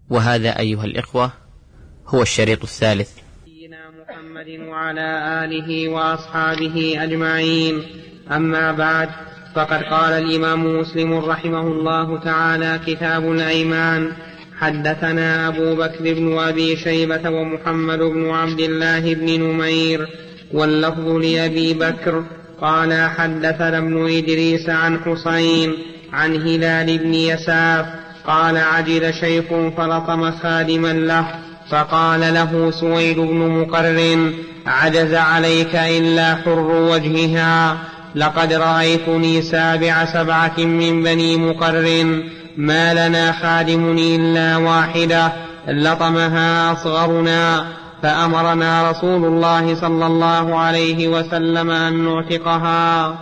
وهذا أيها الإخوة هو الشريط الثالث. محمد وعلى آله وأصحابه أجمعين. أما بعد، فقد قال الإمام مسلم رحمه الله تعالى: كتاب الأيمان. حدثنا أبو بكر بن أبي شيبة ومحمد بن عبد الله بن نمير، واللفظ لأبي بكر، قال حدثنا ابن إدريس عن حسين عن هلال بن يساف قال: عجل شيخ فلطم خادما له فقال له سويد بن مقرن: عجز عليك إلا حر وجهها، لقد رأيتني 7 من بني مقرن، ما لنا خادم إلا واحدة لطمها أصغرنا، فأمرنا رسول الله صلى الله عليه وسلم أن نعتقها.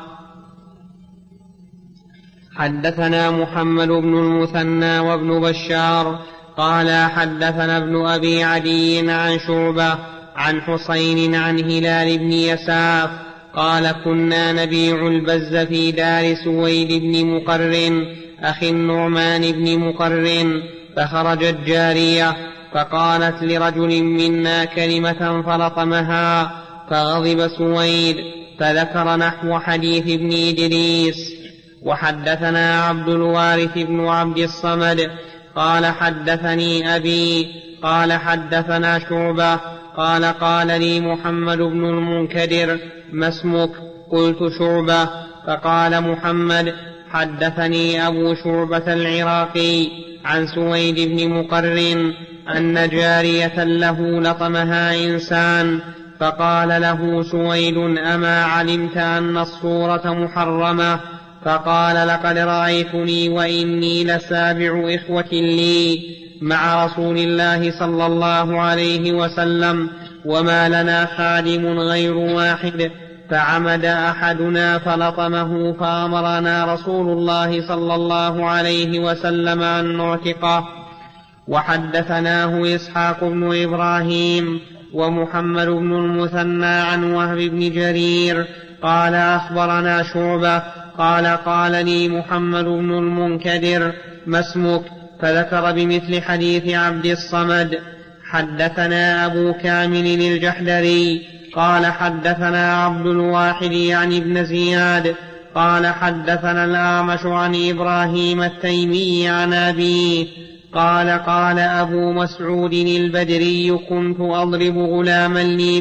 حدثنا محمد بن المثنى وابن بشار قال حدثنا ابن أبي عدي عن شعبة عن حسين عن هلال بن يساف قال: كنا نبيع البز في دار سويد بن مقرن أخي النعمان بن مقرن، فخرجت جارية فقالت لرجل منا كلمة فلطمها، فغضب سويد فذكر نحو حديث ابن إدريس. وحدثنا عبد الوارث بن عبد الصمد قال حدثني أبي قال حدثنا شعبة قال: قال لي محمد بن المنكدر: ما اسمك؟ قلت: شعبة. فقال محمد: حدثني أبو شعبة العراقي عن سويد بن مقرن أن جارية له لطمها إنسان، فقال له سويد: أما علمت أن الصورة محرمة؟ فقال: لقد رأيتني وإني ل7 إخوة لي مع رسول الله صلى الله عليه وسلم، وما لنا خادم غير واحد، فعمد أحدنا فلطمه، فأمرنا رسول الله صلى الله عليه وسلم أن نعتقه. وحدثناه إسحاق بن إبراهيم ومحمد بن المثنى عن وهب بن جرير قال: أخبرنا شعبة قال: قال لي محمد بن المنكدر: ما اسمك؟ فذكر بمثل حديث عبد الصمد. حدثنا أبو كامل الجحدري قال حدثنا عبد الواحد يعني ابن زياد قال حدثنا الأعمش عن إبراهيم التيمي عن أبيه قال: قال أبو مسعود البدري: كنت أضرب غلاما لي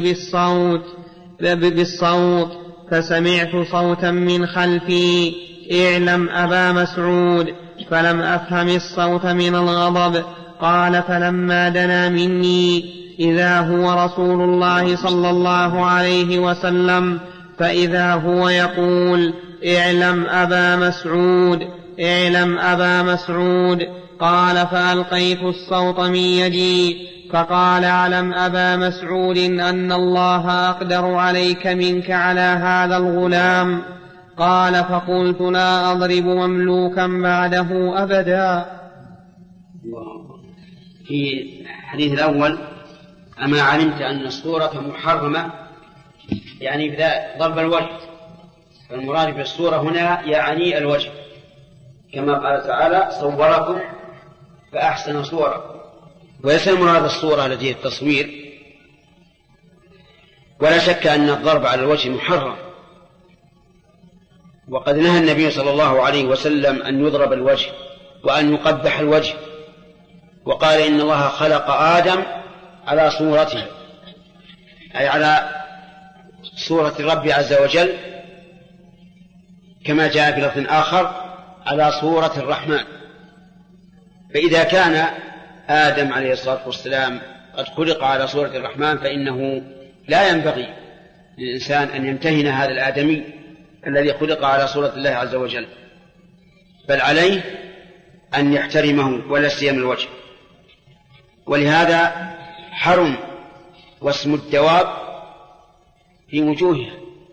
بالصوت فسمعت صوتا من خلفي: اعلم أبا مسعود، فلم أفهم الصوت من الغضب. قال: فلما دنا مني إذا هو رسول الله صلى الله عليه وسلم، فإذا هو يقول: اعلم أبا مسعود، اعلم أبا مسعود. قال: فألقيت الصوت من يدي، فقال: اعلم أبا مسعود أن الله أقدر عليك منك على هذا الغلام. قال: فقلت: لا أضرب مملوكا بعده أبدا. في الحديث الأول: أما علمت أن الصورة محرمة، يعني بذا ضرب الوجه، فالمراد بالصورة هنا يعني الوجه، كما قال تعالى: صوركم فأحسن صورة. وليس المراد الصورة التي هي التصوير، ولا شك أن الضرب على الوجه محرم، وقد نهى النبي صلى الله عليه وسلم أن يضرب الوجه وأن يقبح الوجه، وقال: إن الله خلق آدم على صورته، أي على صورة الرب عز وجل، كما جاء في لفظ آخر: على صورة الرحمن. فإذا كان آدم عليه الصلاة والسلام قد خلق على صورة الرحمن، فإنه لا ينبغي للإنسان أن يمتهن هذا الآدمي الذي خلق على صورة الله عز وجل، بل عليه أن يحترمه ولا سيما الوجه. ولهذا حرم واسم الدواب في وجوهها،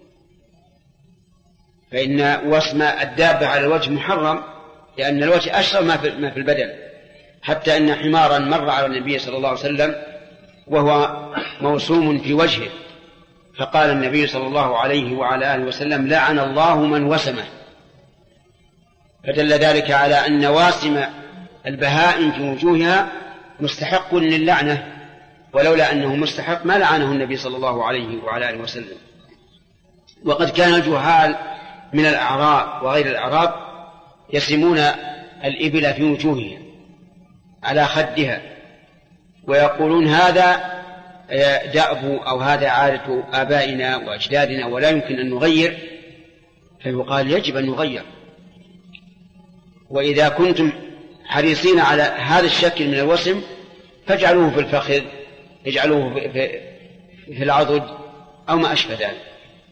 فإن واسم الدابة على الوجه محرم، لأن الوجه أشرف ما في البدن، حتى أن حمارا مر على النبي صلى الله عليه وسلم وهو موسوم في وجهه، فقال النبي صلى الله عليه وعلى آله وسلم: لعن الله من وسمه. فدل ذلك على أن واسم البهائم في وجوهها مستحق للعنة، ولولا أنه مستحق ما لعنه النبي صلى الله عليه وعلى آله وسلم. وقد كان الجهال من الأعراب وغير الأعراب يسمون الإبل في وجوهها على خدها ويقولون هذا دأب أو هذا عادة آبائنا وأجدادنا ولا يمكن أن نغير، فيقال يجب أن نغير. وإذا كنتم حريصين على هذا الشكل من الوسم فاجعلوه في الفخذ، اجعلوه في العضد أو ما أشبه ذلك.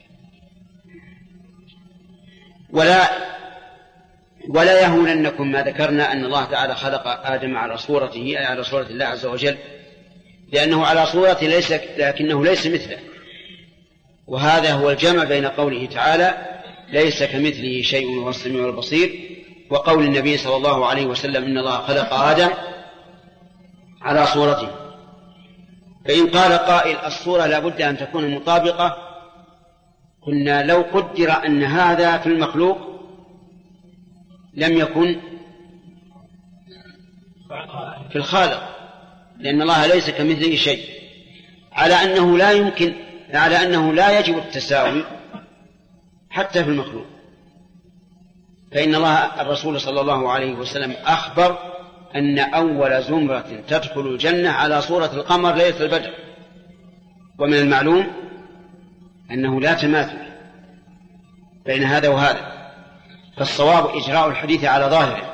ولا يهوننكم ما ذكرنا أن الله تعالى خلق آدم على صورته، على صورة الله عز وجل، لأنه على صورته لكنه ليس مثله. وهذا هو الجمع بين قوله تعالى ليس كمثله شيء وهو السميع البصير وقول النبي صلى الله عليه وسلم إن الله خلق آدم على صورته. فإن قال قائل الصورة لا بد أن تكون مطابقة، قلنا لو قدر أن هذا في المخلوق لم يكن في الخالق، لأن الله ليس كمثله شيء، على أنه لا يجب التساوي حتى في المخلوق. فإن الله الرسول صلى الله عليه وسلم أخبر أن أول زمرة تدخل الجنة على صورة القمر ليلة البدر، ومن المعلوم أنه لا تماثل بين هذا وهذا، فالصواب إجراء الحديث على ظاهره،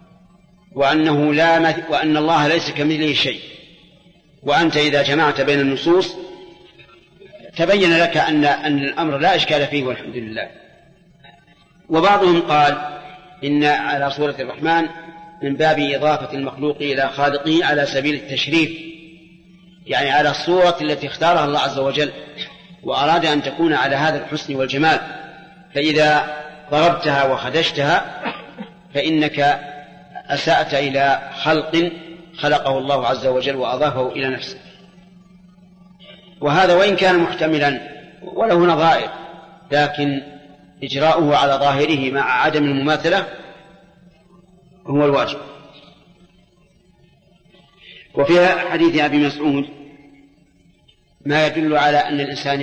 وأن الله ليس كمثله شيء. وأنت إذا جمعت بين النصوص تبين لك أن الأمر لا إشكال فيه والحمد لله. وبعضهم قال إن على صورة الرحمن من باب إضافة المخلوق إلى خالقه على سبيل التشريف، يعني على الصورة التي اختارها الله عز وجل وأراد أن تكون على هذا الحسن والجمال، فإذا ضربتها وخدشتها فإنك أسأت إلى خلق خلقه الله عز وجل وأضافه إلى نفسه. وهذا وإن كان محتملا وله نظائر، لكن إجراؤه على ظاهره مع عدم المماثلة هو الواجب. وفي حديث أبي مسعود ما يدل على أن الإنسان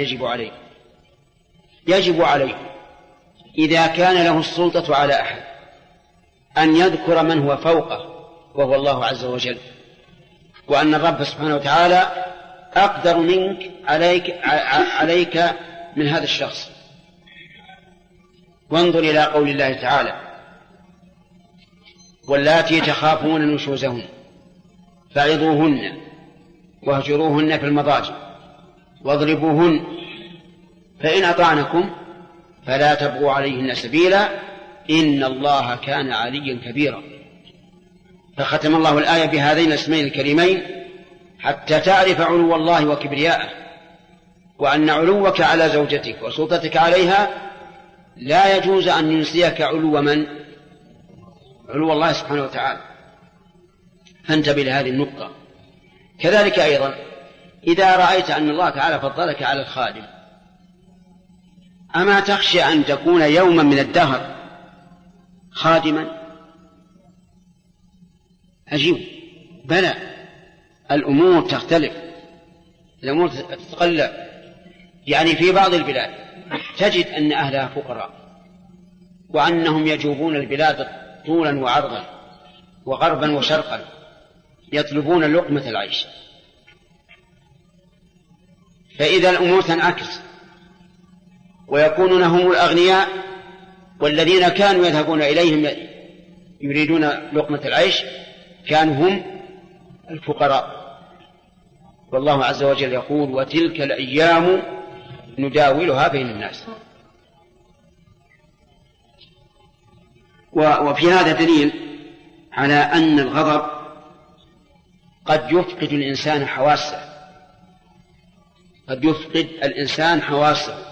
يجب عليه إذا كان له السلطة على أحد أن يذكر من هو فوقه وهو الله عز وجل، وأن الرب سبحانه وتعالى أقدر منك عليك من هذا الشخص. وانظر إلى قول الله تعالى واللاتي تخافون نشوزهن فعظوهن واهجروهن في المضاجع واضربوهن فإن أطعنكم فلا تبغوا عليهن سبيلا إن الله كان عليا كبيرا. فختم الله الآية بهذين الاسمين الكريمين حتى تعرف علو الله وكبرياءه، وأن علوك على زوجتك وسلطتك عليها لا يجوز أن ينسيك علو الله سبحانه وتعالى. فانتبه لهذه النقطة. كذلك أيضا إذا رأيت أن الله تعالى فضلك على الخادم، أما تخشى أن تكون يوما من الدهر خادما؟ أجيب بلى، الأمور تختلف، الأمور تتقلب. يعني في بعض البلاد تجد أن أهلها فقراء وأنهم يجوبون البلاد طولا وعرضا وغربا وشرقا يطلبون لقمة العيش. فإذا الأمور تنعكس ويكونون هم الأغنياء والذين كانوا يذهبون إليهم يريدون لقمة العيش كانوا هم الفقراء. والله عز وجل يقول وتلك الأيام نداولها بين الناس. وفي هذا دليل على أن الغضب قد يفقد الإنسان حواسه،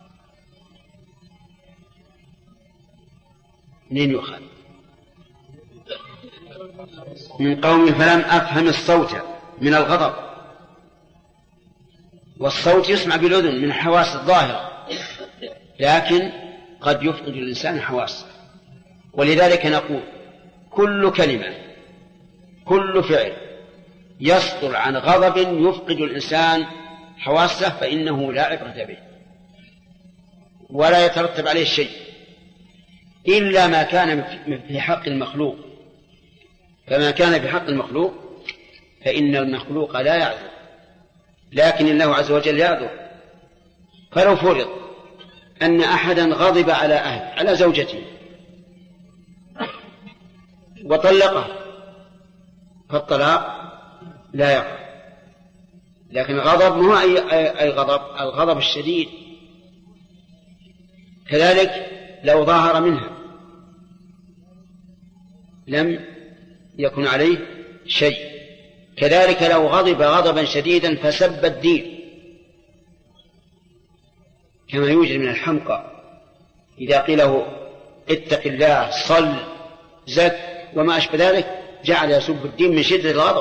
منين يؤخذ؟ من قوم فلم أفهم الصوت من الغضب، والصوت يسمع بالأذن من الحواس الظاهرة، لكن قد يفقد الإنسان حواسه. ولذلك نقول كل كلمة كل فعل يصدر عن غضب يفقد الإنسان حواسه فإنه لا عبرة به ولا يترتب عليه شيء إلا ما كان في حق المخلوق. فما كان في حق المخلوق فإن المخلوق لا يعذر، لكن الله عز وجل يعذر. فلو فرض أن أحدا غضب على زوجته وطلقه فالطلاق لا يقع، لكن الغضب ما هو أي غضب، الغضب الشديد. كذلك لو ظاهر منها لم يكن عليه شيء. كذلك لو غضب غضبا شديدا فسب الدين كما يوجد من الحمقى، إذا قيل له اتق الله صل زك وما أشبه ذلك جعل يسب الدين من شدة الغضب،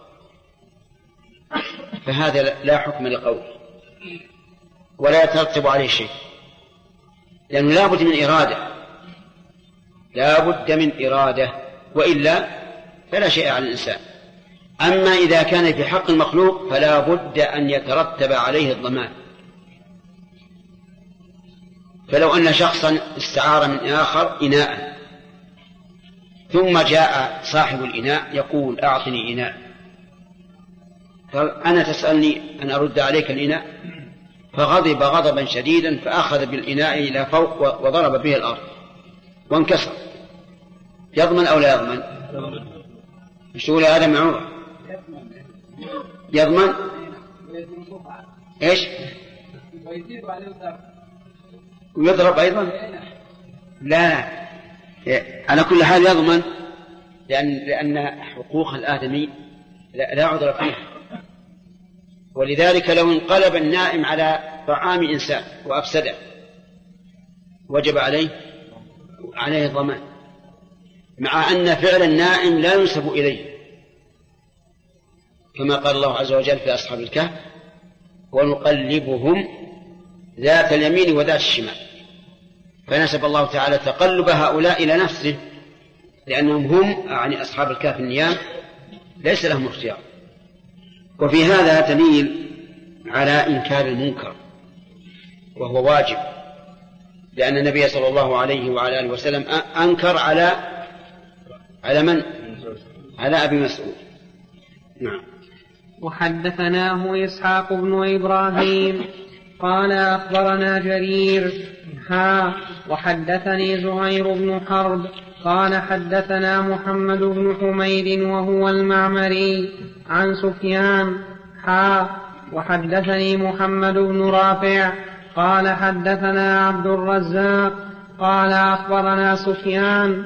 فهذا لا حكم لقوله ولا يترتب عليه شيء، لأنه لا بد من إرادة، لا بد من إرادة، وإلا فلا شيء على الإنسان. أما إذا كان في حق المخلوق فلا بد أن يترتب عليه الضمان. فلو أن شخصا استعار من آخر إناء ثم جاء صاحب الإناء يقول أعطني إناء، أنا تسألني أن أرد عليك الإناء، فغضب غضبا شديدا فأخذ بالإناء إلى فوق وضرب به الأرض وانكسر، يضمن أو لا يضمن؟ يقول هذا معروف، يضمن إيش؟ ويضرب أيضا؟ لا، على كل حال يضمن، لأن حقوق الآدمي لا عذر فيها. ولذلك لو انقلب النائم على طعام إنسان وأفسده وجب عليه الضمان، مع أن فعل النائم لا ينسب إليه، كما قال الله عز وجل في أصحاب الكهف ونقلبهم ذات اليمين وذات الشمال، فنسب الله تعالى تقلب هؤلاء إلى نفسه، لأنهم هم يعني أصحاب الكهف النيام ليس لهم اختيار. وفي هذا دليل على إنكار المنكر وهو واجب، لأن النبي صلى الله عليه وعلى آله وسلم أنكر على من؟ على أبي مسعود. نعم. وحدثناه إسحاق بن إبراهيم قال أخبرنا جرير وحدثني زهير بن حرب قال حدثنا محمد بن حميد وهو المعمري عن سفيان وحدثني محمد بن رافع قال حدثنا عبد الرزاق قال أخبرنا سفيان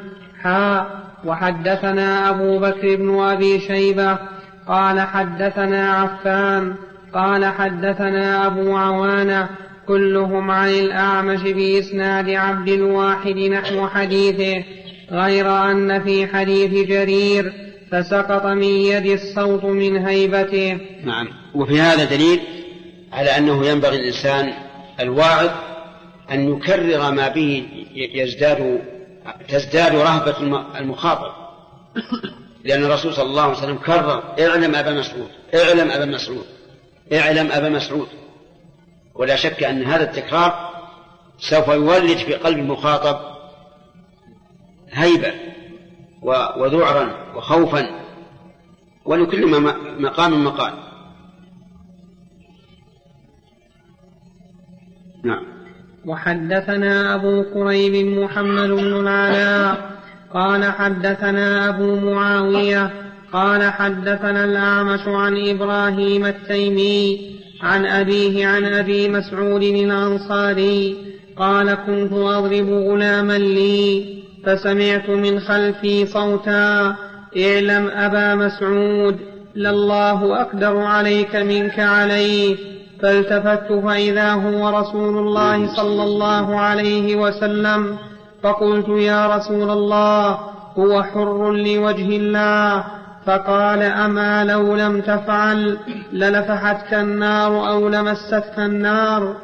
وحدثنا أبو بكر بن أبي شيبة قال حدثنا عفان قال حدثنا أبو عوانة كلهم عن الأعمش بإسناد عبد الواحد نحو حديثه، غير أن في حديث جرير فسقط من يد الصوت من هيبته. نعم. وفي هذا دليل على أنه ينبغي الإنسان الواعظ أن يكرر ما به تزداد رهبة المخاطب، لأن الرسول صلى الله عليه وسلم كرر اعلم أبا مسعود اعلم أبا مسعود اعلم أبا مسعود. ولا شك أن هذا التكرار سوف يولد في قلب المخاطب هيبة وذعرا وخوفا، ولكل مقام مقال. نعم. وحدثنا أبو كريب محمد بن العلاء قال حدثنا أبو معاوية قال حدثنا الأعمش عن إبراهيم التيمي عن أبيه عن أبي مسعود الأنصاري قال كنت أضرب غلاما لي فسمعت من خلفي صوتا اعلم أبا مسعود لله أقدر عليك منك عليه، فالتفت فإذا هو رسول الله صلى الله عليه وسلم، فقلت يا رسول الله هو حر لوجه الله، فقال أما لو لم تفعل للفحتك النار أو لمستك النار.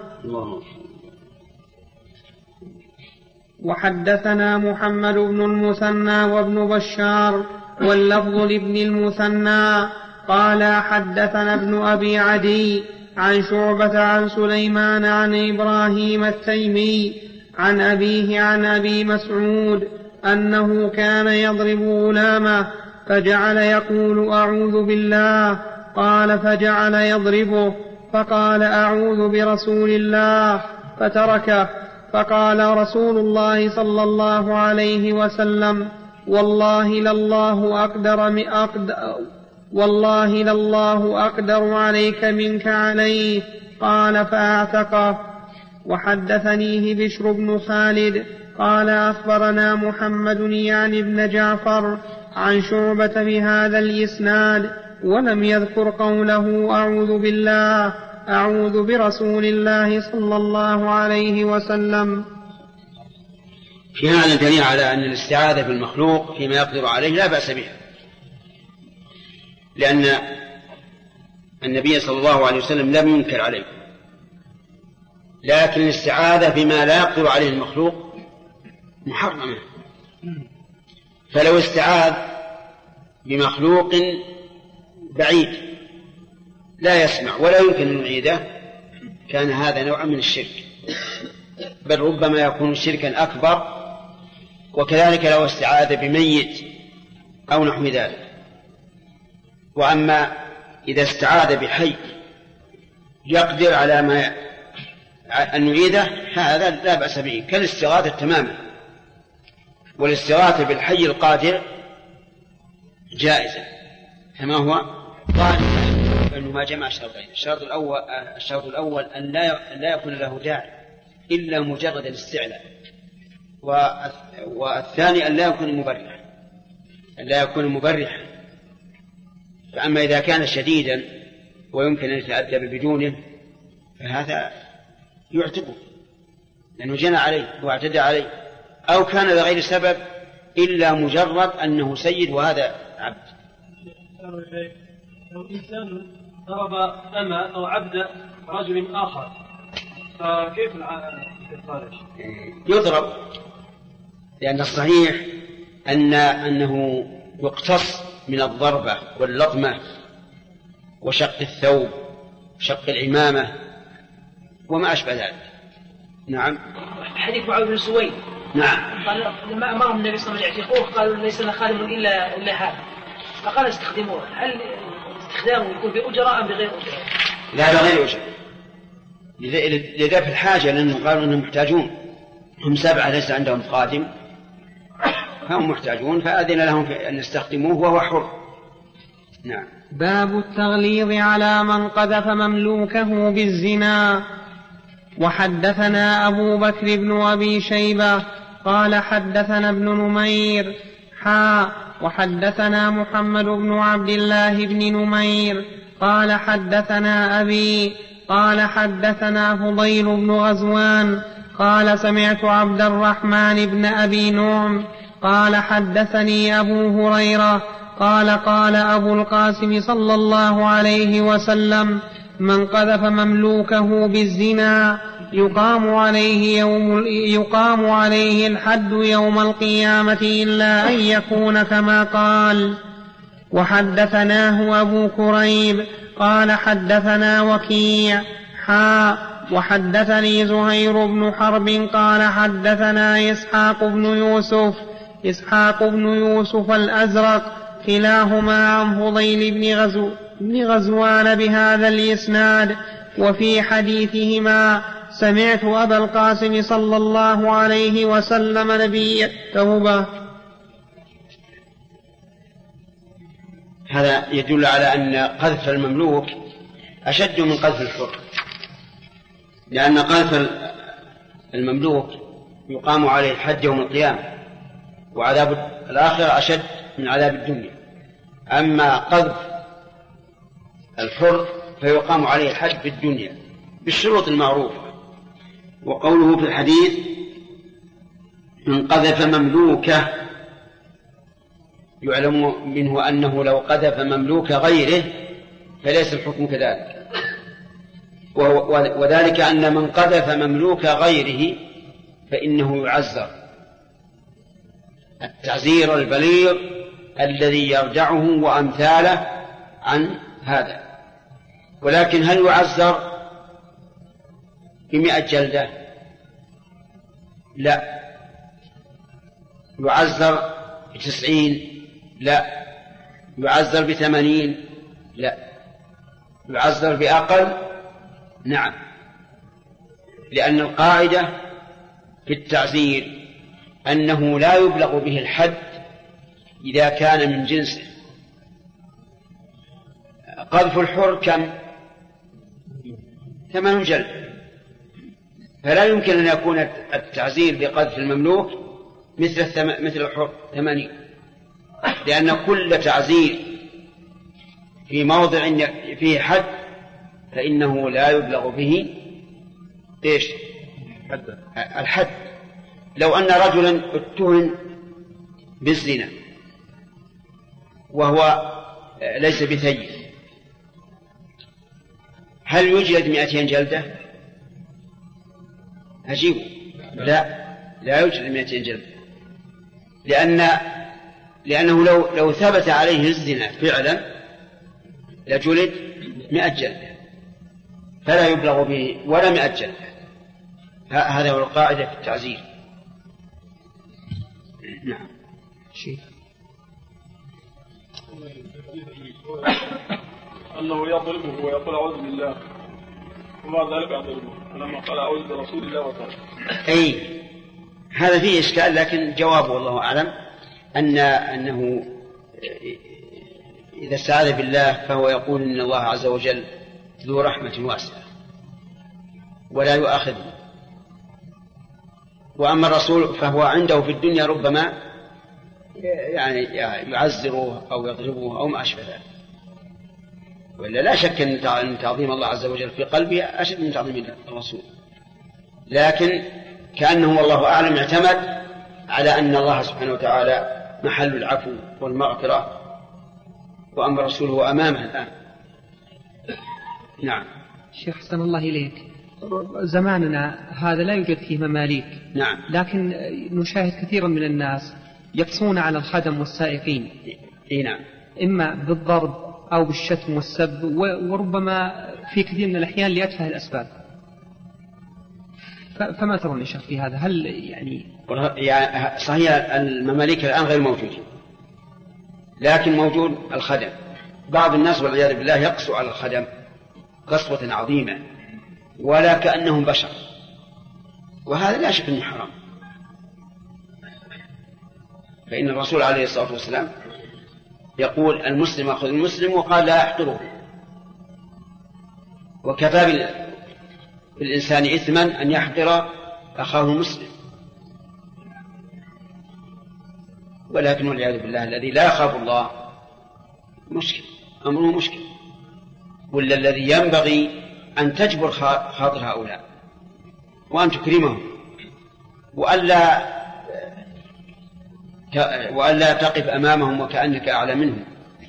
وحدثنا محمد بن المثنى وابن بشار واللفظ لابن المثنى قال حدثنا ابن أبي عدي عن شعبة عن سليمان عن إبراهيم التيمي عن أبيه عن أبي مسعود أنه كان يضرب غلامه فجعل يقول أعوذ بالله، قال فجعل يضربه فقال أعوذ برسول الله فتركه، فقال رسول الله صلى الله عليه وسلم والله لله أقدر عليك منك عليه، قال فأعتقه. وحدثنيه بشر بن خالد قال أخبرنا محمد يعني بن جعفر عن شعبة بهذا الإسناد ولم يذكر قوله أعوذ بالله أعوذ برسول الله صلى الله عليه وسلم. في هذا دليل على أن الاستعاذة بالمخلوق فيما يقدر عليه لا بأس بها، لأن النبي صلى الله عليه وسلم لم ينكر عليه، لكن الاستعاذة بما لا يقدر عليه المخلوق محرمة. فلو استعاذ بمخلوق بعيد لا يسمع ولا يمكن أن يعيده كان هذا نوعا من الشرك، بل ربما يكون شركا أكبر. وكذلك لو استعاذ بميت أو نحو ذلك. وأما إذا استعاذ بحي يقدر على ما أن يعيده هذا لا بأس به كالاستغاثة تماما. والاستغاثة بالحي القادر جائزة كما هو قال أنه ما جمع شرطين. الشرط الأول أن لا يكون له داعي إلا مجرد الاستعلاء، والثاني أن لا يكون مبرحا. فأما إذا كان شديدا ويمكن أن يتأدب بدونه فهذا يعتقه لأنه جنى عليه واعتدى عليه، أو كان لغير سبب إلا مجرد أنه سيد وهذا عبد. لو إنسان ضرب أما أو عبد رجل آخر فكيف الخارج؟ يضرب، لأن الصحيح أنه يقتص من الضربة واللطمة وشق الثوب وشق العمامة وما أشبه ذلك. نعم. حديث معاذ بن سويد. نعم. قال لما أمرهم النبي صلى الله عليه وسلم يعتقوه قالوا ليس لنا خادم إلا هذا، فقال استخدموه. هل استخدامه يكون بأجرة أم بغير أجرة؟ لا بغير أجرة، لذا في الحاجة، لأنهم قالوا أنهم محتاجون، هم 7 ليس عندهم خادم فهم محتاجون فأذن لهم أن يستخدموه وهو حر. نعم. باب التغليظ على من قذف مملوكه بالزنا. وحدثنا أبو بكر بن أبي شيبة قال حدثنا ابن نمير وحدثنا محمد بن عبد الله بن نمير قال حدثنا أبي قال حدثنا فضيل بن غزوان قال سمعت عبد الرحمن بن أبي نعم قال حدثني أبو هريرة قال قال أبو القاسم صلى الله عليه وسلم من قذف مملوكه بالزنا يقام عليه الحد يوم القيامة إلا أن يكون كما قال. وحدثناه أبو كريب قال حدثنا وكيع وحدثني زهير بن حرب قال حدثنا إسحاق بن يوسف الأزرق كلاهما عن فضيل بن غزوان بهذا الإسناد. وفي حديثهما سمعت أبا القاسم صلى الله عليه وسلم نبي التوبة. هذا يدل على أن قذف المملوك أشد من قذف الحر، لأن قذف المملوك يقام عليه الحد يوم القيامة، وعذاب الآخرة أشد من عذاب الدنيا. أما قذف الحر فيقام عليه الحد في الدنيا بالشروط المعروفة. وقوله في الحديث من قذف مملوكه يعلم منه أنه لو قذف مملوك غيره فليس الحكم كذلك، وذلك أن من قذف مملوك غيره فإنه يعزر التعزير البليغ الذي يرجعه وأمثاله عن هذا. ولكن هل يعزر ب100 جلدة؟ لا. يعزر ب90؟ لا. يعزر ب80؟ لا. يعزر بأقل؟ نعم، لأن القاعدة في التعزير أنه لا يبلغ به الحد إذا كان من جنسه. قذف الحر كم؟ 8 جلد، فلا يمكن أن يكون التعزير بقذف المملوك مثل الحر 80، لأن كل تعزير في موضع فيه حد فإنه لا يبلغ به إيش؟ الحد. لو أن رجلا اتهم بالزنا وهو ليس بثيب، هل يجلد 200 جلدة؟ أجيبه لا يجلد 200 جلدة، لأنه لو ثبت عليه الزنا فعلا لجلد 100 جلدة، فلا يبلغ به ولا 100 جلدة. هذا هو القاعدة في التعزير. نعم. شيء أنه يضربه ويقول أعوذ بالله، وما ذلك يضربه، فلما قال أعوذ برسول الله وطلب. أي هذا فيه إشكال، لكن جوابه والله أعلم أنه إذا استعاذ بالله فهو يقول إن الله عز وجل ذو رحمة واسعة ولا يؤاخذه. وأما الرسول فهو عنده في الدنيا ربما يعني يعزره أو يضربه أو ما أشبه ذلك، وإلا لا شك أن تعظيم الله عز وجل في قلبه أشد من تعظيم الرسول، لكن كأنه والله أعلم اعتمد على أن الله سبحانه وتعالى محل العفو والمغفرة، وأما الرسول هو أمامه الآن. نعم. شيخ حسن الله إليك، زماننا هذا لا يوجد فيه مماليك. نعم. لكن نشاهد كثيرا من الناس يقصون على الخدم والسائقين. نعم. إما بالضرب أو بالشتم والسب، وربما في كثير من الأحيان لأتفه الأسباب. فما ترون يا شيخ في هذا؟ هل يعني صحيح المماليك الآن غير موجودين، لكن موجود الخدم. بعض الناس والعياذ بالله يقسو على الخدم قسوة عظيمة ولا كأنهم بشر، وهذا لا شك أنه حرام. فإن الرسول عليه الصلاة والسلام يقول المسلم أخذ المسلم، وقال لا يحقره. وكفى بالإنسان إثما أن يحقر أخاه المسلم. ولكن والعياذ بالله الذي لا يخاف الله مشكل، أمره مشكل. ولا الذي ينبغي أن تجبر خاطر هؤلاء وأن تكرمهم، وألا تقف أمامهم وكأنك أعلى منهم،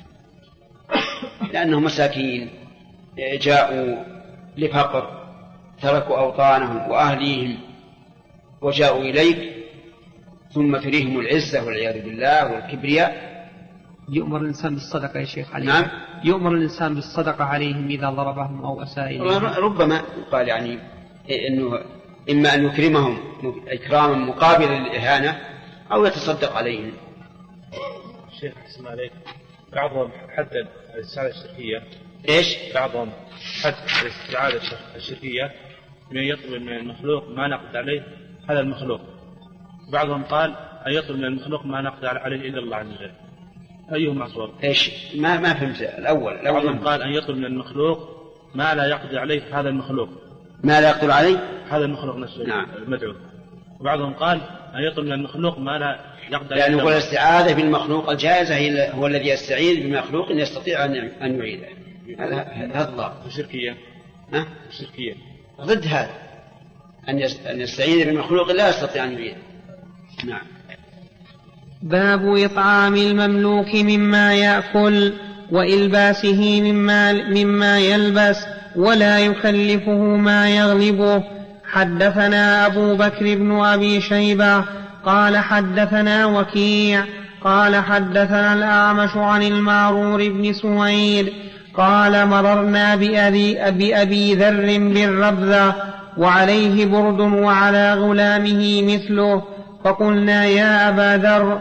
لأنهم مساكين جاءوا لفقر، تركوا أوطانهم وأهليهم وجاءوا إليك، ثم تريهم العزة والعياذ بالله والكبرياء. يؤمر الإنسان بالصدقة يا شيخ عليهم. نعم. يؤمر الإنسان بالصدقة عليهم إذا ضربهم أو أساء إليهم. ربما قال يعني إنه إما أن يكرمهم إكراما مقابلا للإهانة أو يتصدق عليهم. شيخ اسمع عليك، بعضهم حدد الاستعاذة الشركية. إيش؟ بعضهم حدد الاستعاذة الشركية من يطلب من المخلوق ما نقدر عليه هذا المخلوق. بعضهم قال أن يطلب من المخلوق ما نقدر عليه إلا الله عز وجل. أيهما أصوب؟ إيش؟ ما فهمت الأول. بعضهم قال أن يطلب من المخلوق ما لا يقدر عليه هذا المخلوق. ما لا يقدر عليه هذا المخلوق نفسه. نعم. المدعو. وبعضهم قال أن يطلب من المخلوق ما لا يقدر عليه. يعني يقول الاستعاذة بالمخلوق الجائزة هو الذي يستعيذ بمخلوق يستطيع أن يعيده. هذا الضابط. الشركية. الشركية. ضد هذا أن يستعيذ بمخلوق لا يستطيع أن يعيده. نعم. باب إطعام المملوك مما يأكل وإلباسه مما يلبس ولا يكلفه ما يغلبه. حدثنا أبو بكر بن أبي شيبة قال حدثنا وكيع قال حدثنا الأعمش عن المعرور بن سويد قال مررنا بأبي ذر بالربذة وعليه برد وعلى غلامه مثله، فقلنا يا أبا ذر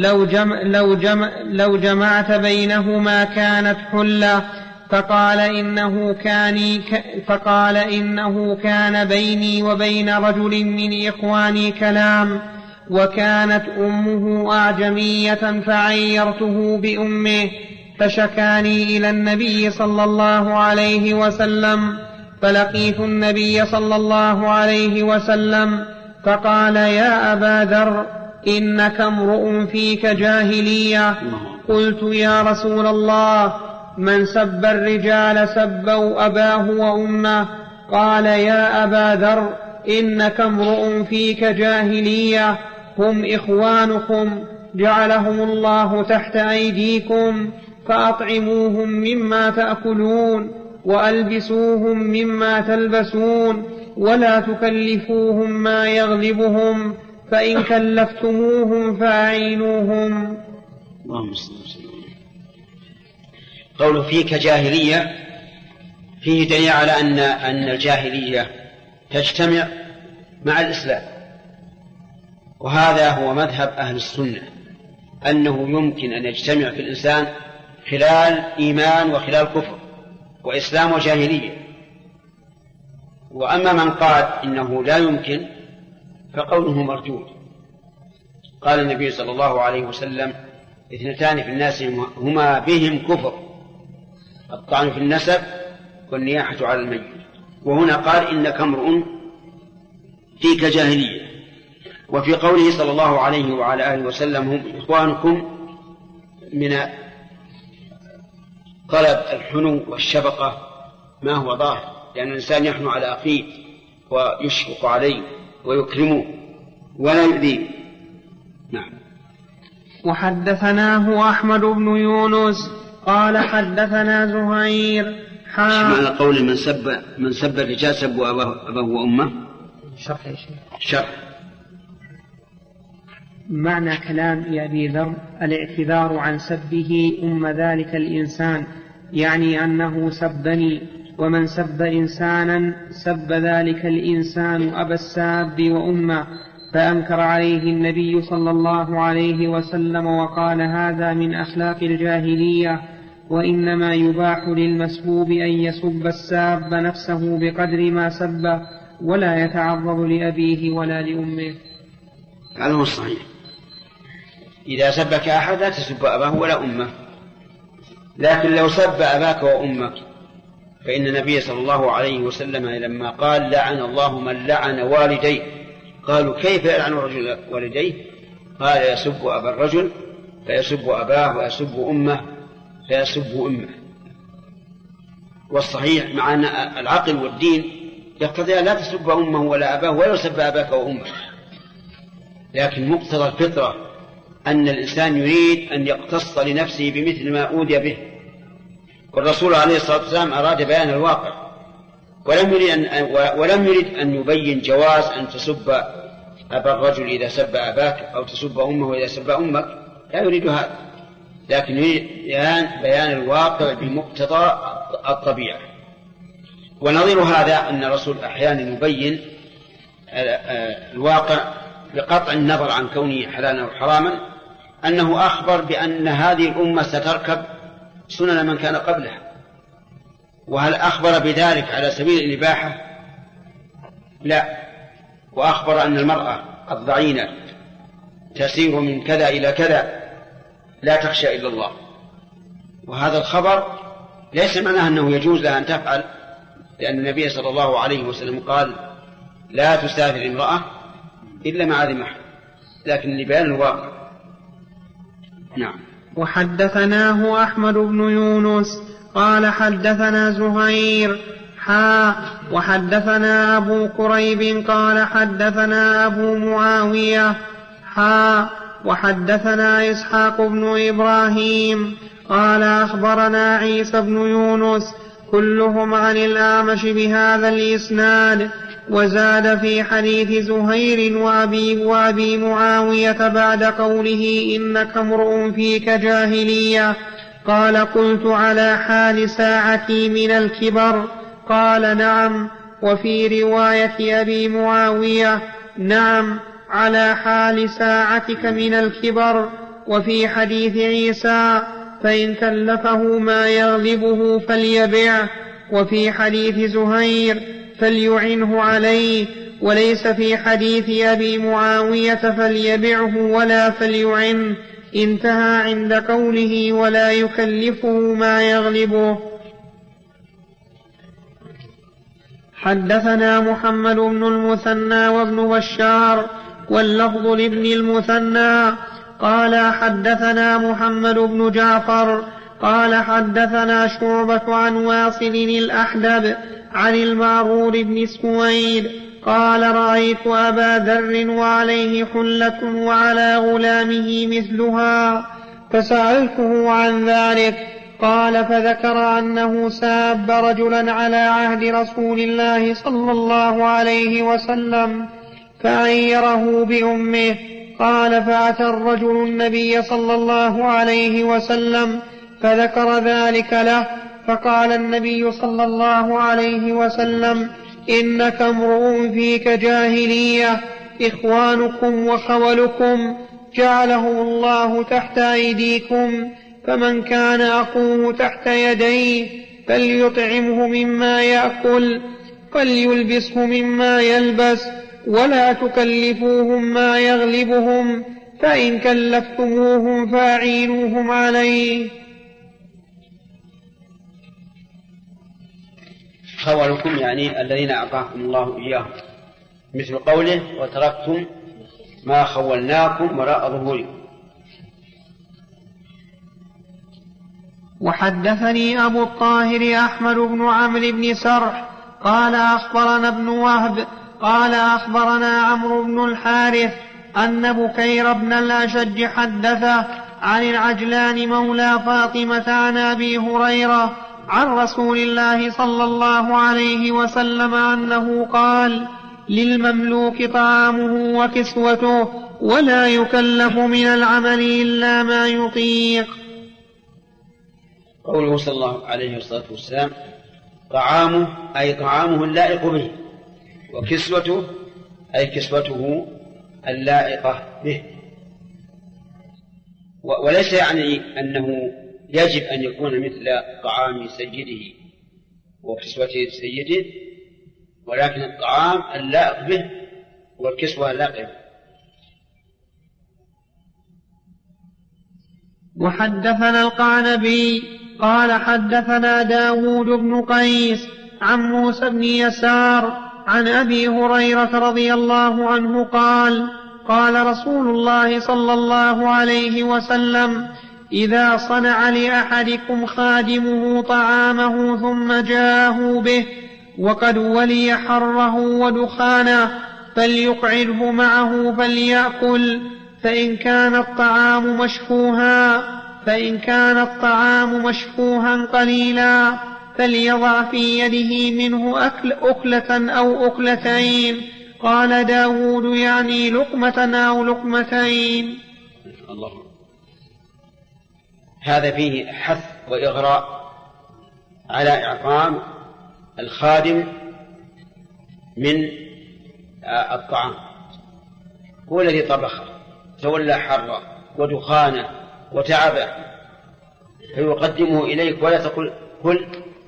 لو جمعت بينهما كانت حلة. فقال إنه كان بيني وبين رجل من إخواني كلام، وكانت أمه أعجمية فعيرته بأمه، فشكاني إلى النبي صلى الله عليه وسلم، فلقيت النبي صلى الله عليه وسلم فقال يا أبا ذر إنك امرؤ فيك جاهلية. قلت يا رسول الله من سب الرجال سبوا أباه وأمه. قال يا أبا ذر إنك امرؤ فيك جاهلية، هم إخوانكم جعلهم الله تحت أيديكم، فأطعموهم مما تأكلون وألبسوهم مما تلبسون، ولا تكلفوهم ما يغلبهم، فإن كلفتموهم فأعينوهم. قوله فيك جاهلية فيه دليل على أن الجاهلية تجتمع مع الإسلام، وهذا هو مذهب أهل السنة، أنه يمكن أن يجتمع في الإنسان خلال إيمان وخلال كفر وإسلام وجاهلية. وأما من قال إنه لا يمكن فقوله مردود. قال النبي صلى الله عليه وسلم اثنتان في الناس هما بهم كفر، الطعن في النسب والنياحة على الميت. وهنا قال إنك امرؤ فيك جاهلية. وفي قوله صلى الله عليه وعلى آله وسلم هم إخوانكم من طلب الحنو والشفقة ما هو ظاهر، لأن الإنسان يحنو على أخيه ويشفق عليه ويكرمه ولا يؤذيه. نعم. وحدثناه أحمد بن يونس قال حدثنا زهير معنى قول من سب الرجال سبوا أباه وأمه؟ شرح يا شيخ. شرح. معنى كلام أبي ذر الاعتذار عن سبه ذلك الإنسان، يعني أنه سبني، ومن سب إنسانا سب ذلك الإنسان أبا الساب وأمه، فأنكر عليه النبي صلى الله عليه وسلم وقال هذا من أخلاق الجاهلية، وإنما يباح للمسبوب أن يسب الساب نفسه بقدر ما سب، ولا يتعرض لأبيه ولا لأمه. هذا هو الصحيح. إذا سبك أحد لا تسب أباه ولا أمه، لكن لو سب أباك وأمك فإن النبي صلى الله عليه وسلم لما قال لعن الله من لعن والديه، قالوا كيف يلعن الرجل والديه؟ قال يسب أبا الرجل فيسب أباه، ويسب أمه فيسب أمه. والصحيح مع أن العقل والدين يقتضي لا تسب أمه ولا أباه ولا يسب أباك وأمه، لكن مقتضى الفطرة أن الإنسان يريد أن يقتص لنفسه بمثل ما أوذي به. والرسول عليه الصلاة والسلام أراد بيان الواقع، ولم يرد أن يبين جواز أن تسب أبا الرجل إذا سب أباك أو تسب أمه إذا سب أمك، لا يريد هذا، لكن يريد بيان الواقع بمقتضى الطبيعة. ونظير هذا أن الرسول أحيانا يبين الواقع بقطع النظر عن كونه حلالا أو حراما، أنه أخبر بأن هذه الأمة ستركب سنن من كان قبلها. وهل أخبر بذلك على سبيل الإباحة؟ لا. وأخبر أن المرأة الضعينة تسير من كذا إلى كذا لا تخشى إلا الله، وهذا الخبر ليس معناه أنه يجوز لها أن تفعل، لأن النبي صلى الله عليه وسلم قال لا تسافر امرأة إلا مع ذي محرم، لكن لبيان الواقع. نعم. وحدثناه أحمد بن يونس قال حدثنا زهير وحدثنا أبو قريب قال حدثنا أبو معاوية وحدثنا إسحاق بن إبراهيم قال أخبرنا عيسى بن يونس كلهم عن الأعمش بهذا الإسناد، وزاد في حديث زهير وأبي معاوية بعد قوله إنك امرؤ فيك جاهلية قال قلت على حال ساعتي من الكبر قال نعم. وفي رواية أبي معاوية نعم على حال ساعتك من الكبر. وفي حديث عيسى فإن كلفه ما يغلبه فليبعه. وفي حديث زهير فليعنه عليه. وليس في حديث أبي معاوية فليبعه ولا فليعنه. انتهى عند قوله ولا يكلفه ما يغلبه. حدثنا محمد بن المثنى وابن بشار واللفظ لابن المثنى قال حدثنا محمد بن جعفر قال حدثنا شعبة عن واصل الأحدب عن المعرور بن سويد قال رأيت أبا ذر وعليه حلة وعلى غلامه مثلها فسألته عن ذلك قال فذكر أنه ساب رجلا على عهد رسول الله صلى الله عليه وسلم فعيره بأمه. قال فأتى الرجل النبي صلى الله عليه وسلم فذكر ذلك له فقال النبي صلى الله عليه وسلم إنك امرؤ فيك جاهلية إخوانكم وخولكم جعله الله تحت أيديكم فمن كان أخوه تحت يديه فليطعمه مما يأكل فليلبسه مما يلبس ولا تكلفوهم ما يغلبهم فإن كلفتموهم فأعينوهم عليه. خولكم يعني الذين أعطاكم الله إياهم مثل قوله وتركتم ما خولناكم وراء ظهوركم. وحدثني أبو الطاهر أحمد بن عمرو بن سرح قال أخبرنا ابن وهب قال أخبرنا عمرو بن الحارث أن بكير بن الأشج حدثه عن العجلان مولى فاطمة عن أبي هريرة عن رسول الله صلى الله عليه وسلم أنه قال للمملوك طعامه وكسوته ولا يكلف من العمل إلا ما يطيق. قوله صلى الله عليه الصلاة والسلام طعامه أي طعامه اللائق به وكسوته أي كسوته اللائقة به. وليس يعني أنه يجب أن يكون مثل طعام سيده وكسوته سيده ولكن الطعام اللائق به والكسوة اللائقة به. وحدثنا القعنبي قال حدثنا داود بن قيس عن موسى بن يسار عن أبي هريرة رضي الله عنه قال قال رسول الله صلى الله عليه وسلم إذا صنع لأحدكم خادمه طعامه ثم جاءه به وقد ولي حره ودخانه فليقعده معه فليأكل فإن كان الطعام مشفوها قليلا فليضع في يده منه أكلة أو أكلتين. قال داود يعني لقمة أو لقمتين. الله. هذا فيه حث وإغراء على إعطام الخادم من الطعام. هو الذي طبخه تولى حره ودخانه وتعبه فيقدمه إليك ولا تقول كل،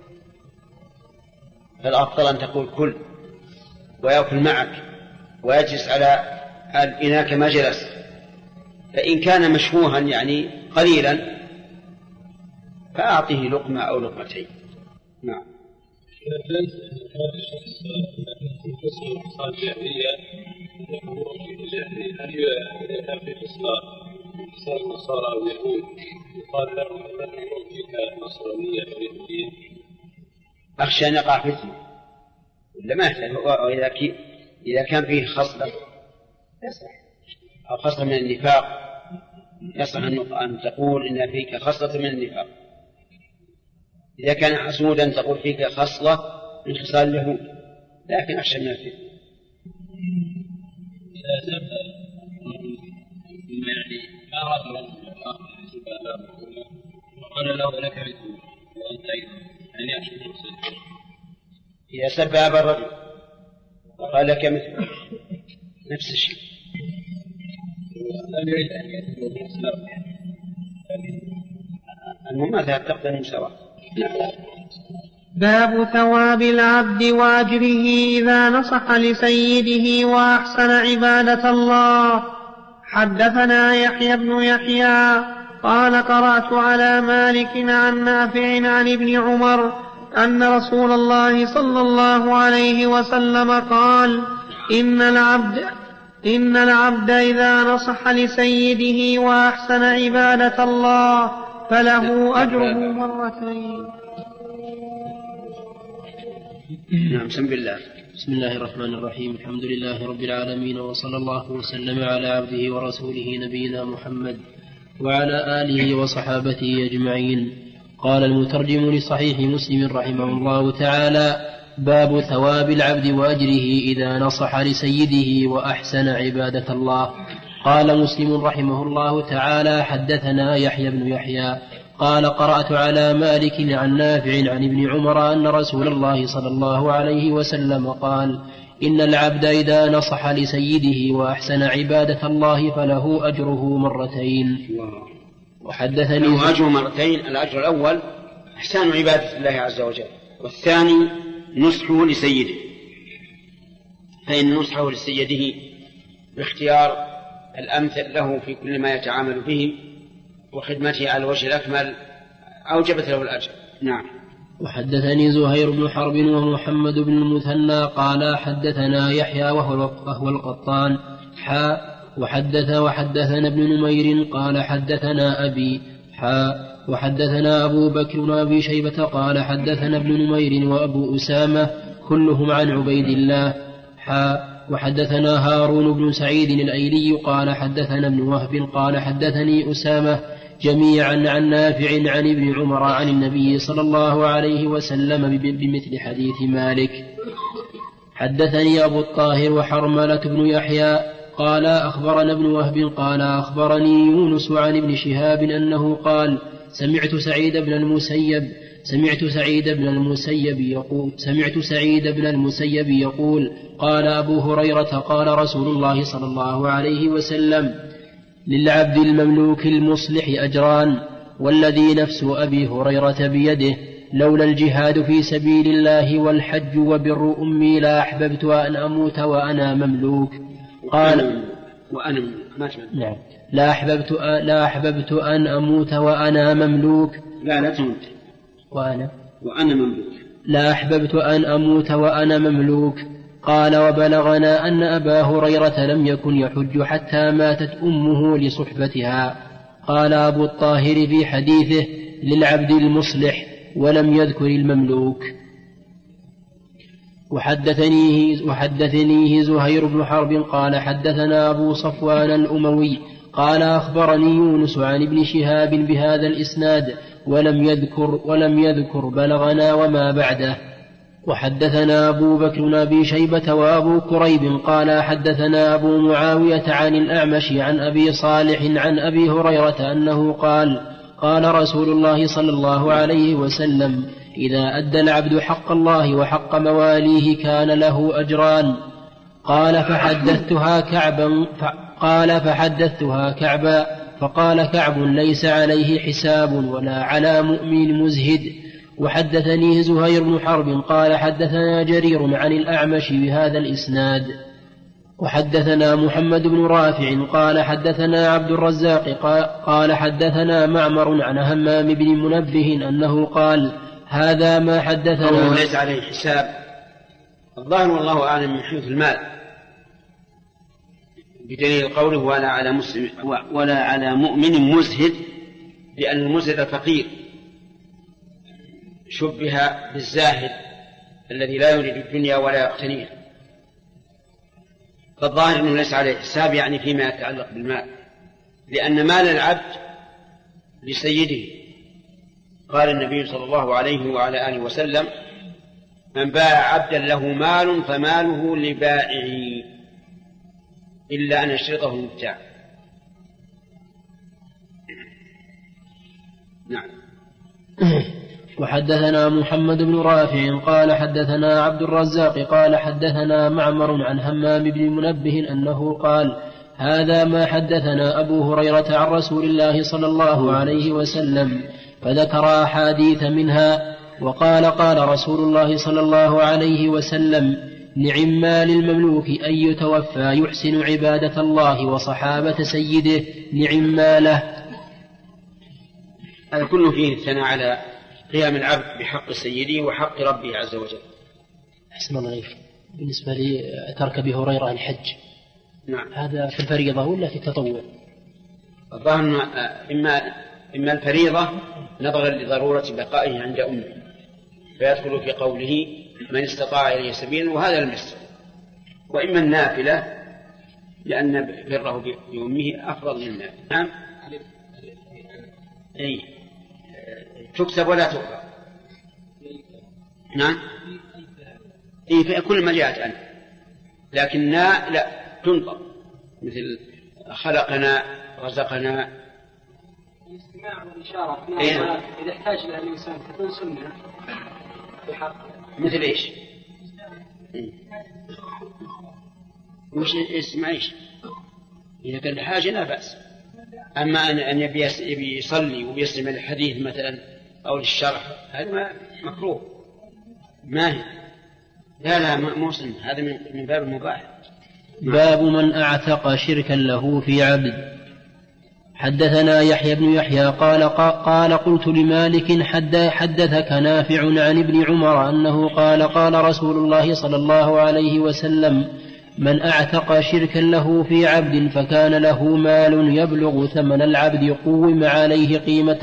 فالأفضل أن تقول كل ويأكل معك ويجلس على الإناء كما جلس. فإن كان مشهوها يعني قليلا فأعطيه لقمة أو لقمتين. نعم. أخشى أن يقع فتنة ولا ما يحتاج. إذا كان فيه خصلة يصلح أو خصلة من النفاق يصلح أن تقول إن فيك خصلة من النفاق. إذا كان حسودا تقول فيك خصلة من خصال اليهود، لكن أخشى من الفتنة. إذا سب يعني ما أراد رجل آخر يسب أباه وقال له لك مثله وأنت أيضا يعني أشهد المسلم إذا سب أبا الرجل وقال لك مثله نفس الشيء لم يريد أن يكون الإسلام المماثلة تقتضي سواء. باب ثواب العبد وأجره إذا نصح لسيده وأحسن عبادة الله. حدثنا يحيى بن يحيى قال قرأت على مالك عن نافع عن ابن عمر أن رسول الله صلى الله عليه وسلم قال إن العبد إذا نصح لسيده وأحسن عبادة الله فله أجره مرتين. نعم. بسم الله. بسم الله الرحمن الرحيم. الحمد لله رب العالمين وصلى الله وسلم على عبده ورسوله نبينا محمد وعلى آله وصحابته أجمعين. قال المترجم لصحيح مسلم رحمه الله تعالى: باب ثواب العبد وأجره إذا نصح لسيده وأحسن عبادة الله. قال مسلم رحمه الله تعالى: حدثنا يحيى بن يحيى قال قرأت على مالك عن نافع عن ابن عمر أن رسول الله صلى الله عليه وسلم قال: إن العبد إذا نصح لسيده وأحسن عبادة الله فله أجره مرتين. وحدثني له أجر مرتين. الأجر الأول إحسان عبادة الله عز وجل، والثاني نصحه لسيده، فإن نصحه لسيده باختيار الأمثل له في كل ما يتعامل به وخدمته على الوجه الأكمل أوجبت له الأجر. نعم. وحدثني زهير بن حرب ومحمد بن المثنى قال حدثنا يحيى وهو القطان وحدثنا ابن نمير قال حدثنا أبي وحدثنا أبو بكر وأبي شيبة قال حدثنا ابن نمير وأبو أسامة كلهم عن عبيد الله وحدثنا هارون بن سعيد الأيلي قال حدثنا ابن وهب قال حدثني أسامة جميعا عن نافع عن ابن عمر عن النبي صلى الله عليه وسلم بمثل حديث مالك. حدثني أبو الطاهر وحرملة بن يحيى قال أخبرنا ابن وهب قال أخبرني يونس عن ابن شهاب أنه قال سمعت سعيد بن المسيب يقول قال أبو هريرة قال رسول الله صلى الله عليه وسلم: للعبد المملوك المصلح أجران، والذي نفس أبي هريرة بيده لولا الجهاد في سبيل الله والحج وبر أمي لا أحببت أن أموت وأنا مملوك. قال نعم. لا أحببت أن أموت وأنا مملوك. لا تموت وأنا مملوك. لا أحببت أن أموت وأنا مملوك. قال: وبلغنا أن أبا هريرة لم يكن يحج حتى ماتت أمه لصحبتها. قال أبو الطاهر في حديثه: للعبد المصلح، ولم يذكر المملوك. وحدثنيه زهير بن حرب قال حدثنا أبو صفوان الأموي قال أخبرني يونس عن ابن شهاب بهذا الإسناد ولم يذكر بلغنا وما بعده. وحدثنا أبو بكر أبي شيبة وأبو كريب قال حدثنا أبو معاوية عن الأعمش عن أبي صالح عن أبي هريرة أنه قال رسول الله صلى الله عليه وسلم: إذا أدى العبد حق الله وحق مواليه كان له أجران. قال فحدثتها كعبا فقال كعب: ليس عليه حساب ولا على مؤمن مزهد. وحدثني زهير بن حرب قال حدثنا جرير عن الأعمش بهذا الإسناد. وحدثنا محمد بن رافع قال حدثنا عبد الرزاق قال حدثنا معمر عن همام بن منبه أنه قال: هذا ما حدثنا. ليس عليه حساب، الظاهر والله أعلم من حيث المال، بدليل قوله ولا على مؤمن مزهد، لأن المزهد فقير شبه بالزاهد الذي لا يريد الدنيا ولا يقتنيها، فالظاهر أنه ليس عليه حساب، يعني فيما يتعلق بالمال، لأن مال العبد لسيده. قال النبي صلى الله عليه وعلى آله وسلم: من باع عبدا له مال فماله لبائعه، إلا أن يشترطه المبتاع. نعم. وحدثنا محمد بن رافع قال حدثنا عبد الرزاق قال حدثنا معمر عن همام بن منبه أنه قال هذا ما حدثنا أبو هريرة عن رسول الله صلى الله عليه وسلم، فذكر أحاديث منها وقال قال رسول الله صلى الله عليه وسلم لعمال المملوك أن يتوفى يحسن عبادة الله وصحابة سيده لعماله. هذا كله فيه الثناء على قيام العبد بحق سيده وحق ربه عز وجل. أحسن الله عليك. بالنسبة لي ترك أبي هريرة الحج، نعم، هذا في الفريضة ولا في التطوع؟ الظاهر إما الفريضة نظرا لضرورة بقائه عند أمه، فيدخل في قوله من استطاع إليه سبيلا، وهذا المسر، وإما النافلة لأن بره بأمه أفضل من النافلة. نعم، تكتب ولا تقرأ. نعم، في كل ما جاءت أنا، لكننا لا تنطق، مثل خلقنا رزقنا. الاستماع والإشارة إذا احتاج لها الإنسان تكون سنة في حق. مثل إيش؟ مش اسمع إيش؟ إذا كان حاجة لا بأس. أما أن يبي يصلي ويسمع الحديث مثلا أو للشرح، هذا مكروه، ما هي. لا موسم، هذا من باب المباح. باب من أعتق شركا له في عبد. حدثنا يحيى بن يحيى قال قلت لمالك حدثك نافع عن ابن عمر أنه قال رسول الله صلى الله عليه وسلم من أعتق شركا له في عبد فكان له مال يبلغ ثمن العبد قوم عليه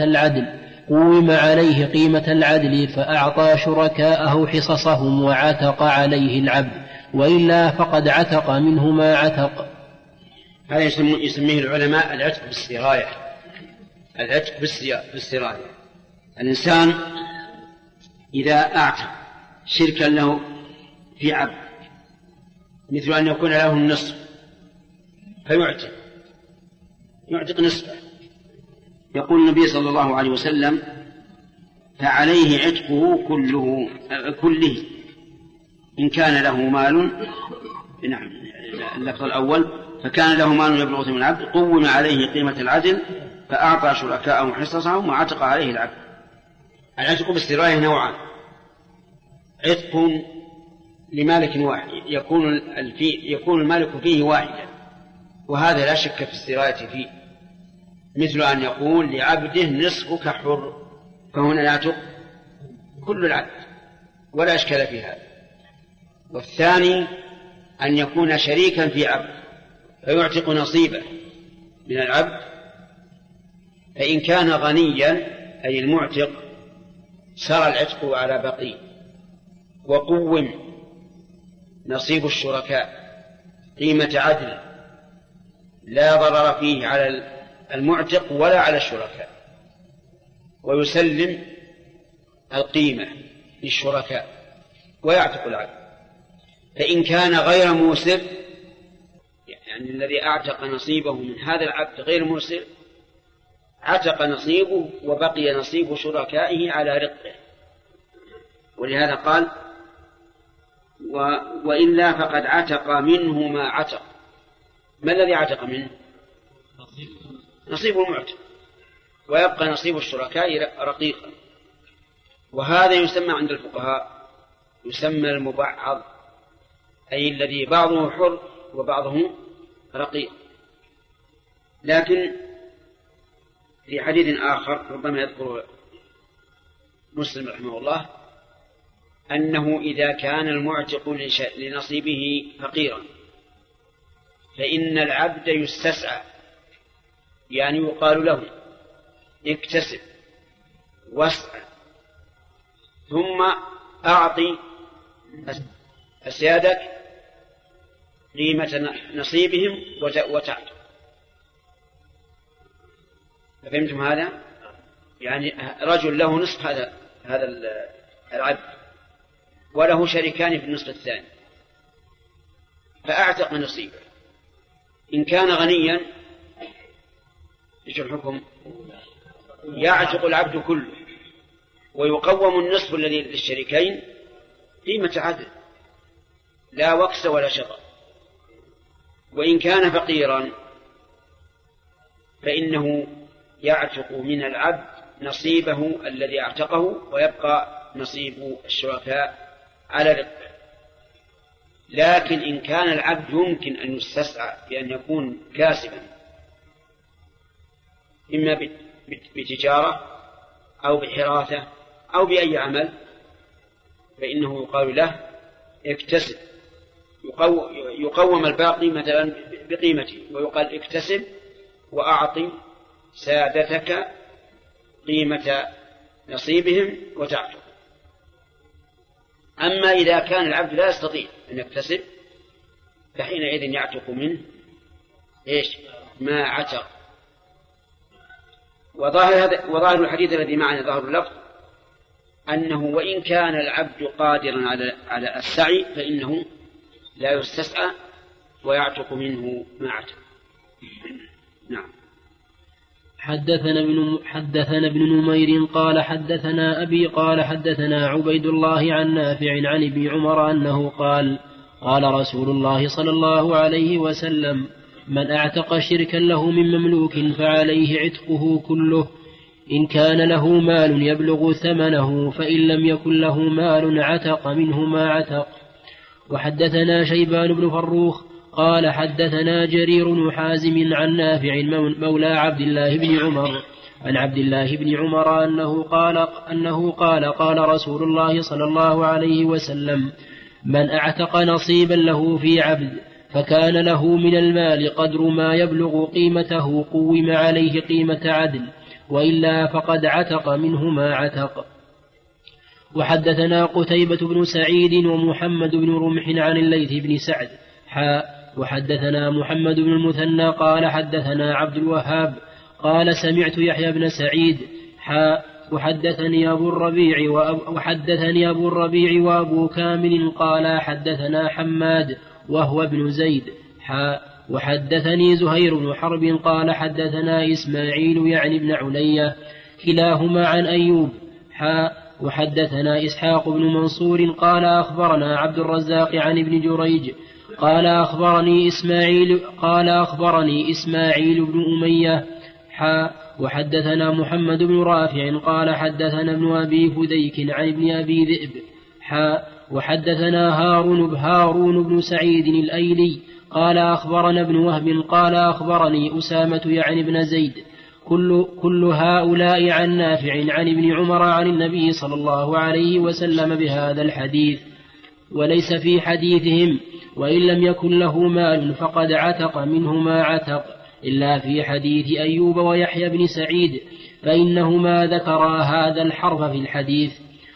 قيمة العدل فأعطى شركاءه حصصهم وعتق عليه العبد، وإلا فقد عتق منه ما عتق. هذا يسميه العلماء العتق بالسراية. العتق بالسراية، الإنسان إذا أعتق شركا له في عبد، مثل أن يكون له النصف فيعتق نصفه. يقول النبي صلى الله عليه وسلم فعليه عتقه كله إن كان له مال. نعم، اللفظ الأول فكان له مال يبلغ ثمن العبد قوم عليه قيمة العدل فأعطى شركاءه حصصهم وعتق عليه العبد. العتق بالسراية نوعان: عتق لمالك واحد يكون المالك فيه واحدا، وهذا لا شك في السراية فيه، مثل أن يقول لعبده نصفك حر، فهنا يعتق كل العبد ولا إشكال في هذا. والثاني أن يكون شريكا في عبد فيعتق نصيبه من العبد، فإن كان غنيا أي المعتق سرى العتق على بقي، وقوم نصيب الشركاء قيمة عدل لا ضرر فيه على المعتق ولا على الشركاء، ويسلم القيمة للشركاء ويعتق العبد. فإن كان غير موسر، يعني الذي أعتق نصيبه من هذا العبد غير موسر، عتق نصيبه وبقي نصيب شركائه على رقه. ولهذا قال وإلا فقد عتق منه ما عتق. ما الذي عتق منه؟ نصيب المعتق، ويبقى نصيب الشركاء رقيقا. وهذا يسمى عند الفقهاء يسمى المبعض، أي الذي بعضه حر وبعضه رقيق. لكن في حديث آخر ربما يذكر مسلم رحمه الله أنه إذا كان المعتق لنصيبه فقيرا فإن العبد يستسعى، يعني يقال له اكتسب واسعى ثم أعطي أسيادك قيمة نصيبهم وتعطي. فهمتم هذا؟ يعني رجل له نصف هذا العبد وله شريكان في النصف الثاني، فأعتق نصيبه إن كان غنيا إيش الحكم؟ يعتق العبد كله ويقوم النصف الذي للشريكين قيمة عدل لا وكس ولا شطر. وإن كان فقيرا فإنه يعتق من العبد نصيبه الذي اعتقه ويبقى نصيب الشركاء على رقه. لكن إن كان العبد يمكن أن يستسعى بأن يكون كاسبا إما بتجارة أو بحراثة أو بأي عمل فإنه يقال له اكتسب، يقوم الباقي مثلا بقيمته ويقال اكتسب وأعطي سادتك قيمة نصيبهم وتعتق. أما إذا كان العبد لا يستطيع أن يكتسب فحينئذ يعتق منه إيش؟ ما عتق. وظاهر الحديث الذي معنا ظاهر اللفظ أنه وإن كان العبد قادرا على السعي فإنه لا يستسعى ويعتق منه ما عتق. نعم. حدثنا ابن نمير قال حدثنا أبي قال حدثنا عبيد الله عن نافع عن ابن عمر أنه قال قال رسول الله صلى الله عليه وسلم من اعتق شركا له من مملوك فعليه عتقه كله إن كان له مال يبلغ ثمنه فإن لم يكن له مال عتق منه ما عتق. وحدثنا شيبان بن فروخ قال حدثنا جرير بن حازم عن نافع مولى عبد الله بن عمر عن عبد الله بن عمر أنه قال رسول الله صلى الله عليه وسلم من اعتق نصيبا له في عبد فكان له من المال قدر ما يبلغ قيمته قوم عليه قيمة عدل وإلا فقد عتق منه ما عتق. وحدثنا قتيبة بن سعيد ومحمد بن رمح عن الليث بن سعد وحدثنا محمد بن المثنى قال حدثنا عبد الوهاب قال سمعت يحيى بن سعيد وحدثني أبو الربيع وأبو كامل قال حدثنا حماد وهو ابن زيد وحدثني زهير بن حرب قال حدثنا إسماعيل يعني بن علية كلاهما عن أيوب وحدثنا إسحاق بن منصور قال أخبرنا عبد الرزاق عن ابن جريج قال أخبرني إسماعيل بن أمية وحدثنا محمد بن رافع قال حدثنا ابن أبي فديك عن ابن أبي ذئب وحدثنا هارون بن سعيد الأيلي قال أخبرنا ابن وهب قال أخبرني أسامة يعني بن زيد كل هؤلاء عن نافع عن ابن عمر عن النبي صلى الله عليه وسلم بهذا الحديث وليس في حديثهم وإن لم يكن له مال فقد عتق منه ما عتق إلا في حديث أيوب ويحيى بن سعيد فإنهما ذكرا هذا الحرف في الحديث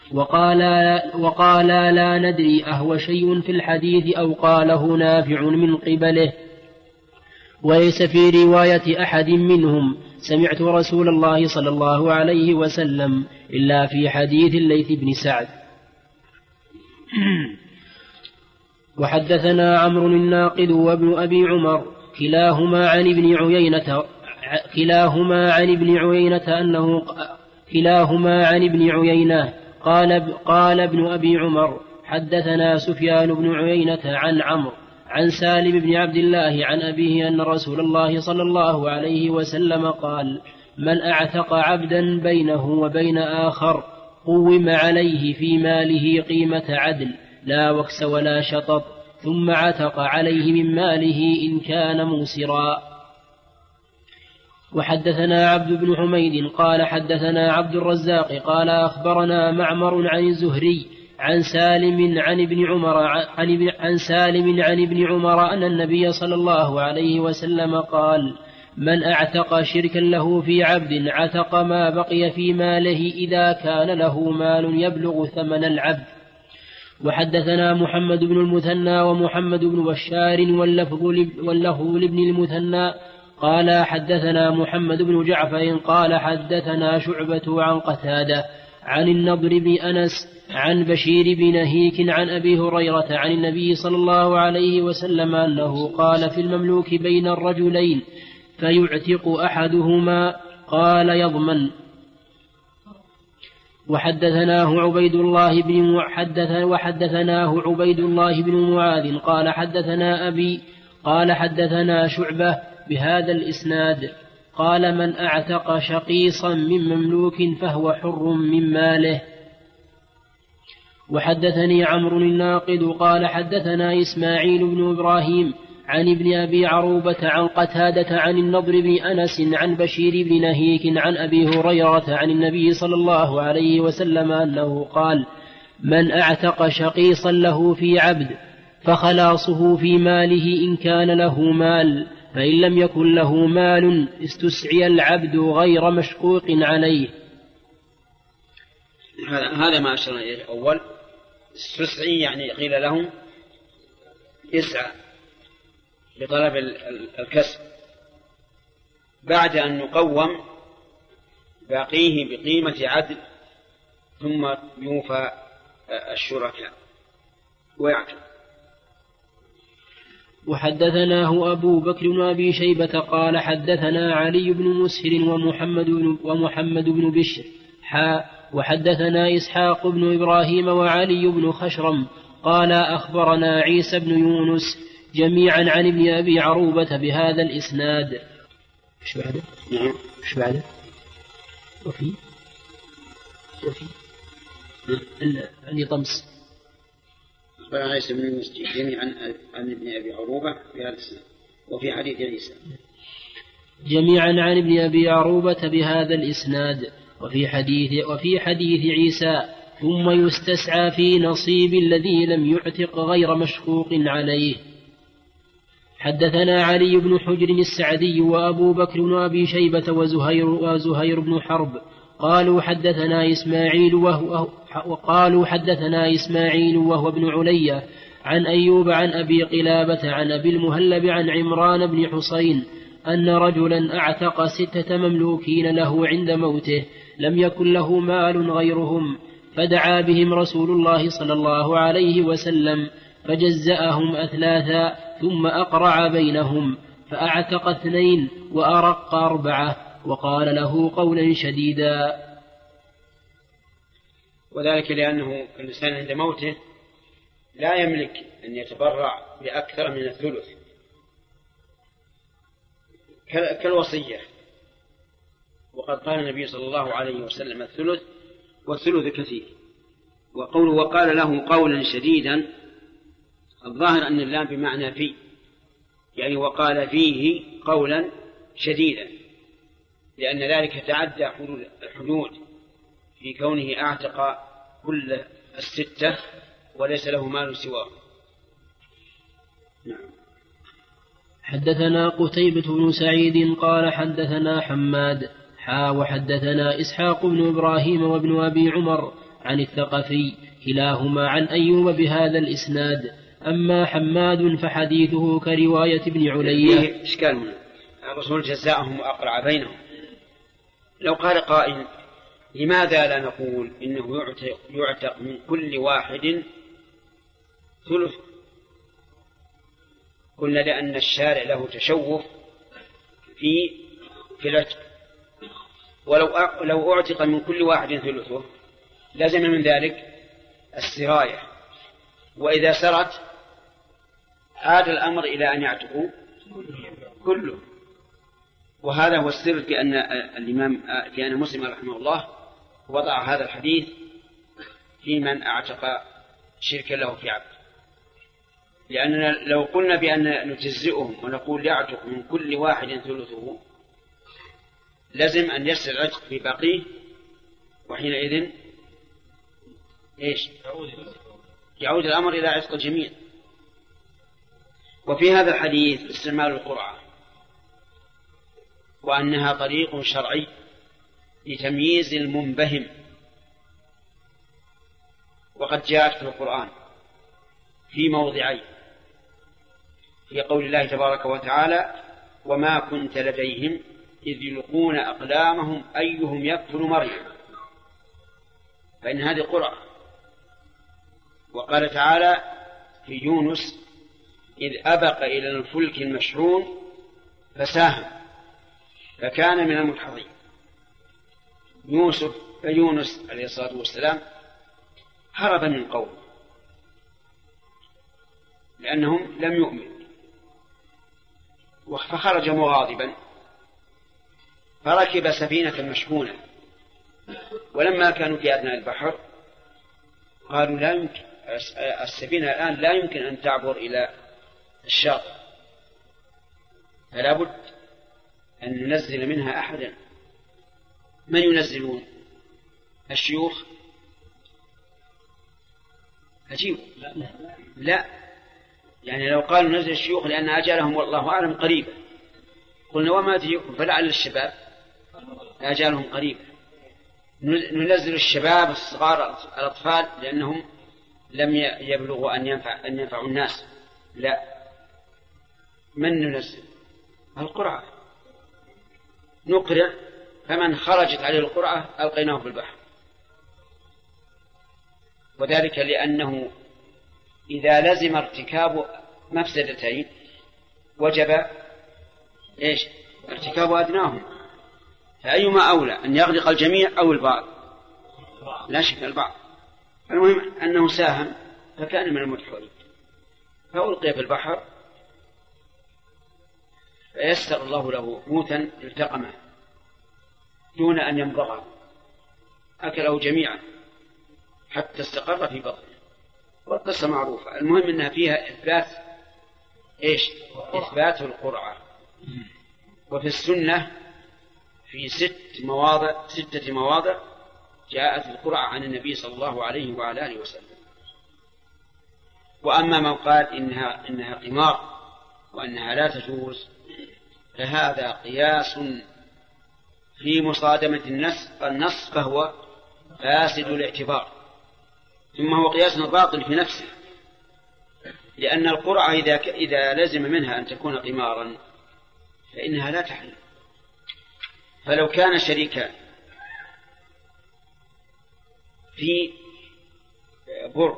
وقالا لا ندري أهو شيء في الحديث أو قاله نافع من قبله وليس في رواية أحد منهم سمعت رسول الله صلى الله عليه وسلم إلا في حديث الليث بن سعد. وحدثنا عمرو الناقد وابن أبي عمر كلاهما عن ابن عيينة قال ابن أبي عمر حدثنا سفيان بن عيينة عن عمرو عن سالم بن عبد الله عن أبيه أن رسول الله صلى الله عليه وسلم قال من أعتق عبدا بينه وبين آخر قوم عليه في ماله قيمة عدل لا وكس ولا شطط ثم عتق عليه من ماله إن كان موسرا. وحدثنا عبد بن حميد قال حدثنا عبد الرزاق قال أخبرنا معمر عن الزهري عن سالم عن ابن عمر أن النبي صلى الله عليه وسلم قال من أعتق شركا له في عبد عتق ما بقي في ماله إذا كان له مال يبلغ ثمن العبد. وحدثنا محمد بن المثنى ومحمد بن بشار واللفظ لابن المثنى قال حدثنا محمد بن جعفر قال حدثنا شعبة عن قتادة عن النضر بن أنس عن بشير بن نهيك عن أبي هريرة عن النبي صلى الله عليه وسلم أنه قال في المملوك بين الرجلين فيعتق أحدهما قال يضمن. وحدثناه عبيد الله بن معاذ قال حدثنا أبي قال حدثنا شعبة بهذا الإسناد قال من أعتق شقيصا من مملوك فهو حر من ماله. وحدثني عمرو الناقد قال حدثنا إسماعيل بن إبراهيم عن ابن أبي عروبة عن قتادة عن النضر بن أنس عن بشير بن نهيك عن أبي هريرة عن النبي صلى الله عليه وسلم أنه قال من أعتق شقيصا له في عبد فخلاصه في ماله إن كان له مال، فإن لم يكن له مال استسعي العبد غير مشقوق عليه. هذا ما أشرنا إليه أول. استسعي يعني قيل لهم اسعى لطلب الكسب بعد أن نقوم باقيه بقيمة عدل ثم يوفى الشركاء ويعتق. وحدثناه أبو بكر بن أبي شيبة قال حدثنا علي بن مسهر ومحمد بن بشر وحدثنا إسحاق بن إبراهيم وعلي بن خشرم قال أخبرنا عيسى بن يونس جميعا عن ابن أبي عروبة بهذا الإسناد. ايش بعده؟ نعم. ايش بعده؟ وفي عندي طمس. أخبرنا عيسى بن يونس جميعا عن ابن أبي عروبة بهذا الإسناد. وفي حديث عيسى جميعا عن ابن أبي عروبة بهذا الإسناد. وفي حديث عيسى ثم يستسعى في نصيب الذي لم يعتق غير مشقوق عليه. حدثنا علي بن حجر السعدي وأبو بكر بن أبي شيبة وزهير بن حرب قالوا حدثنا إسماعيل وهو ابن علية عن أيوب عن أبي قلابة عن أبي المهلب عن عمران بن حسين أن رجلا أعتق 6 مملوكين له عند موته لم يكن له مال غيرهم، فدعا بهم رسول الله صلى الله عليه وسلم فجزأهم أثلاثا ثم أقرع بينهم فأعتق 2 وأرق 4 وقال له قولا شديدا. وذلك لأنه الإنسان عند موته لا يملك أن يتبرع بأكثر من الثلث كالوصية، وقد قال النبي صلى الله عليه وسلم الثلث والثلث كثير. وقوله وقال له قولا شديدا الظاهر أن اللام بمعنى في، يعني وقال فيه قولا شديدا، لأن ذلك تعدى الحدود في كونه أعتق كل 6 وليس له مال سواه. نعم. حدثنا قتيبة بن سعيد قال حدثنا حماد وحدثنا إسحاق بن إبراهيم وابن أبي عمر عن الثقفي كلاهما عن أيوب بهذا الإسناد. أما حماد فحديثه كرواية ابن علية. إشكال هنا الرسول جزاءهم وأقرع بينهم. لو قال قائل لماذا لا نقول إنه يعتق من كل واحد ثلث؟ قلنا لأن الشارع له تشوف في العتق، ولو أعتق من كل واحد ثلثه لازم من ذلك السراية، وإذا سرت عاد الأمر إلى أن يعتقوا كله. وهذا هو السر في أن الإمام في أن مسلم رحمه الله وضع هذا الحديث في من أعتق شركا له في عبد، لأننا لو قلنا بأن نجزئهم ونقول يعتق من كل واحد ثلثه لازم أن يسر العتق في باقيه، وحينئذ يعود الأمر إلى عتق الجميع. وفي هذا الحديث استعمال القرعة، وأنها طريق شرعي لتمييز المنبهم، وقد جاءت في القرآن في موضعين، في قول الله تبارك وتعالى وما كنت لديهم إذ يلقون أقلامهم أيهم يكفل مريم، فإن هذه قرعة. وقال تعالى في يونس إذ أبق إلى الفلك المشحون فساهم فكان من المدحضين. يونس عليه الصلاة والسلام هرب من قومه لأنهم لم يؤمنوا، فخرج مغاضبا فركب سفينة مشحونة، ولما كانوا في أثناء البحر قالوا لا يمكن، السفينة الآن لا يمكن أن تعبر إلى الشاطئ، فلا بد أن ننزل منها أحدا. من ينزلون؟ الشيوخ؟ عجيب. لا، يعني لو قالوا نزل الشيوخ لأن أجالهم والله أعلم قريبا، قلنا وما تجيكم، فلعل الشباب أجالهم قريبا. ننزل الشباب الصغار الأطفال لأنهم لم يبلغوا أن ينفعوا الناس. لا، من ننزل؟ القرعة. نقرع، فمن خرجت عليه القرعة ألقيناه في البحر. وذلك لأنه إذا لزم ارتكاب مفسدتين وجب ارتكاب أدناهم، فأيما أولى أن يغرق الجميع أو البعض؟ لا شك البعض. المهم أنه ساهم فكان من المدحورين، فألقي في البحر فيسر الله له موتا التقمه دون أن يمضغه، أكله جميعا حتى استقر في بطنه، والقصة معروفة. المهم أنها فيها إثبات إثبات القرعة. وفي السنة في 6 مواضع جاءت القرعة عن النبي صلى الله عليه وعلى آله وسلم. وأما من قال إنها قمار وأنها لا تجوز فهذا قياس في مصادمة النص فهو فاسد الاعتبار، ثم هو قياس باطل في نفسه، لأن القرعة إذا لزم منها أن تكون قمارا فإنها لا تحل. فلو كان شريكان في بر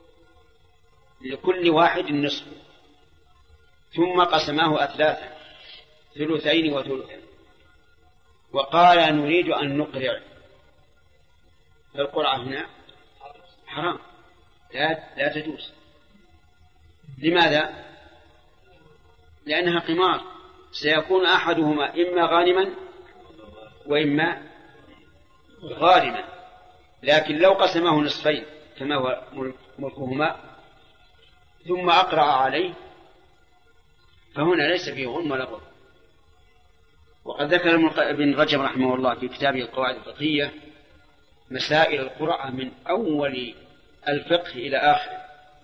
لكل واحد النصف ثم قسماه أثلاثا 2 وثلثا وقال نريد أن نقرع، فالقرعة هنا حرام لا تجوز. لماذا؟ لأنها قمار، سيكون أحدهما إما غانما وإما غارما. لكن لو قسمه نصفين كما هو ملكهما ثم أقرأ عليه فهنا ليس فيه غنم ولا غرم. وقد ذكر ابن رجب رحمه الله في كتابه القواعد الفقهية مسائل القرعة من أول الفقه إلى آخر،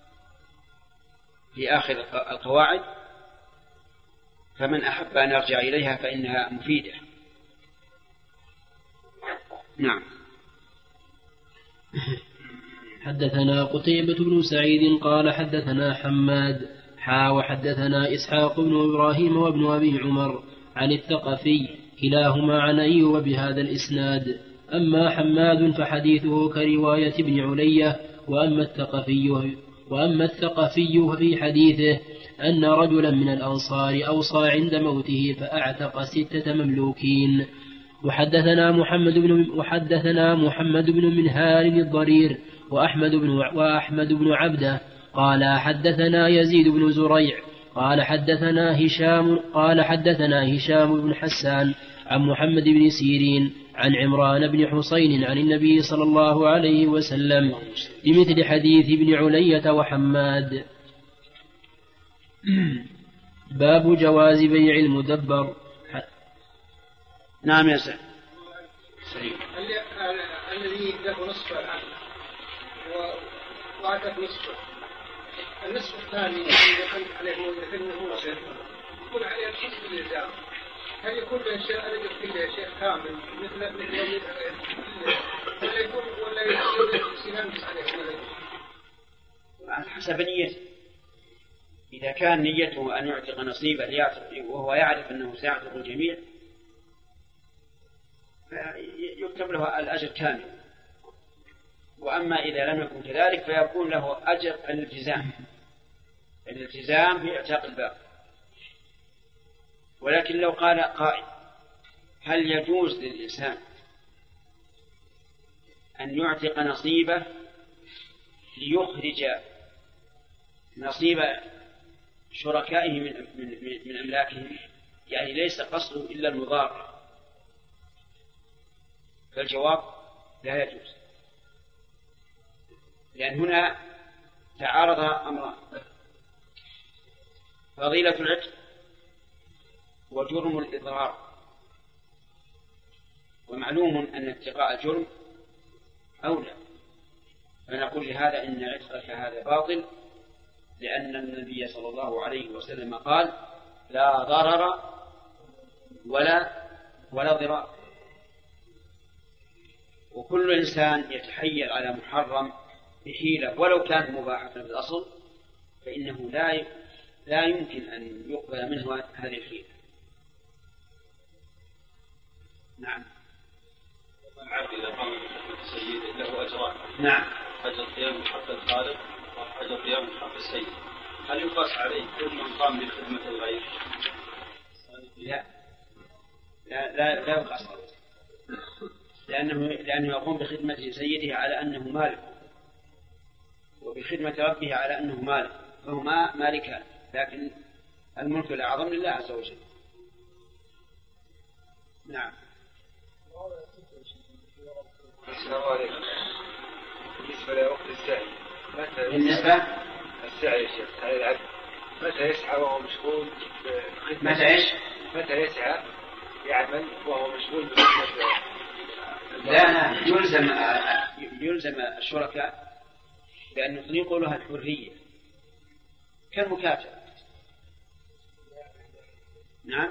في آخر القواعد، فمن أحب أن يرجع إليها فإنها مفيدة. نعم. حدثنا قتيبة بن سعيد قال حدثنا حماد وحدثنا إسحاق بن إبراهيم وابن أبي عمر عن الثقفي كلاهما عن أيوب بهذا الإسناد. أما حماد فحديثه كرواية ابن علية، وأما الثقفي ففي حديثه أن رجلا من الأنصار أوصى عند موته فأعتق 6 مملوكين. وحدثنا محمد بن منهار الضرير وأحمد بن عبده قال حدثنا يزيد بن زريع قال حدثنا هشام بن حسان عن محمد بن سيرين عن عمران بن حسين عن النبي صلى الله عليه وسلم بمثل حديث ابن علية وحماد. باب جواز بيع المدبر. نعم يا سيد. الذي له نصف العقد وأعطت نصفه، النصف الثاني يكون عليه يكون عليه الحسب الإلزام، هل يكون الأشياء التي كلها شيء كامل مثل يوم ولا يكون سينمس عليه على حسب نيته؟ إذا كان نيته أن يعتق نصيبا وهو يعرف أنه سيعتق الجميع فيكتب له الأجر كامل. وأما إذا لم يكن كذلك فيكون له أجر الالتزام في اعتاق الباقي. ولكن لو قال قائل هل يجوز للإنسان أن يعتق نصيبه ليخرج نصيب شركائه من أملاكهم، يعني ليس قصده إلا المضار، فالجواب لا يجوز، لأن هنا تعارض أمران: فضيلة العتق وجرم الإضرار. ومعلوم أن اتقاء الجرم أولى، فنقول لهذا إن عتقك هذا باطل، لأن النبي صلى الله عليه وسلم قال: لا ضرر ولا ضرار. وكل إنسان يتحيل على محرم بحيلة ولو كانت مباحة في الأصل فإنه لا يمكن أن يقبل منه هذه الحيلة. نعم. العبد إذا قام بخدمة السيد له أجران. نعم. أجر قيام حق الخالق وأجر قيام حق السيد، هل يقاس عليه كل من قام بخدمة الغير؟ لا يقاس عليه، لأنه يقوم بخدمة سيده على أنه مالك، وبخدمة ربه على أنه مالك، فهما مالكان، لكن الملك الأعظم لله عز وجل. نعم. السلام عليكم. بالنسبة لوقت السعي، بالنسبة السعي يا شيخ على العبد متى يسعى وهو مشغول بخدمة؟ متى يسعى يعمل وهو مشغول بخدمة؟ لا يلزم الشركاء بأن يطلقوا لها الحرية كالمكاتب. نعم،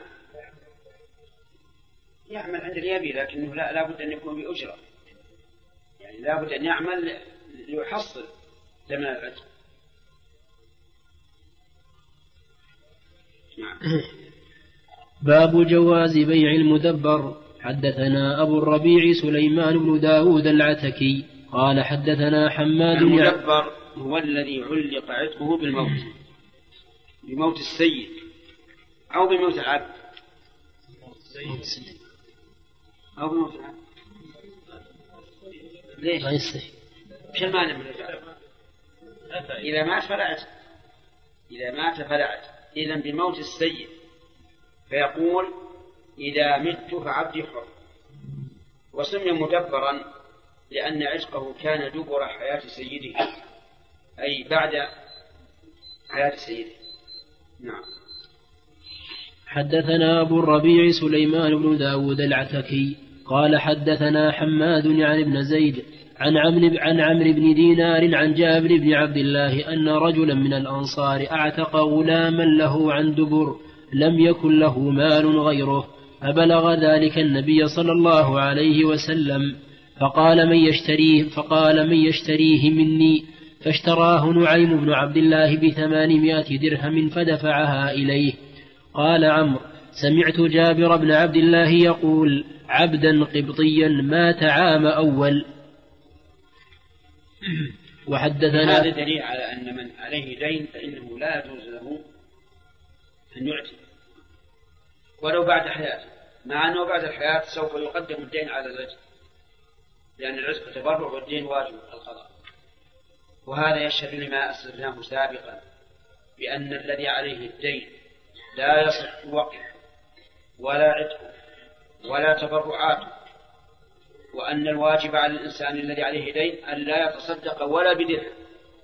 يعمل عند اليابي، لكنه لا بد أن يكون بأجرة، يعني لا بد أن يعمل ليحصل ثمن العتق. نعم. باب جواز بيع المدبر. حدثنا أبو الربيع سليمان بن داود العتكي قال حدثنا حماد. المدبر هو الذي علق عتقه بموت السيد أو بموت العبد أو بموت العبد. ليش؟ شو المعنى من العتق؟ إذا مات فلا عتق. إذن بموت السيد، فيقول: إذا مت فعبدي حر. وسمي مدبرا لأن عتقه كان دبر حياة سيده، أي بعد حياة سيده. نعم. حدثنا أبو الربيع سليمان بن داود العتكي قال حدثنا حماد عن ابن زيد عن عمرو بن دينار عن جابر بن عبد الله أن رجلا من الأنصار أعتق غلاما له عن دبر لم يكن له مال غيره، فبلغ ذلك النبي صلى الله عليه وسلم فقال من يشتريه مني، فاشتراه نعيم بن عبد الله ب800 درهم فدفعها إليه. قال عمرو: سمعت جابر بن عبد الله يقول: عبدا قبطيا مات عام أول. وحدثنا هذا دليل على أن من عليه دين فإنه لا يجوز له أن يعتق ولو بعد حياته، مع أنه بعد الحياة سوف يقدم الدين على الرجل، لأن العتق تبرع والدين واجب القضاء. وهذا يشهد لما أسلفناه سابقا بأن الذي عليه الدين لا يصح وقف ولا عتق ولا تبرعات، وأن الواجب على الإنسان الذي عليه دين أن لا يتصدق ولا بدرهم.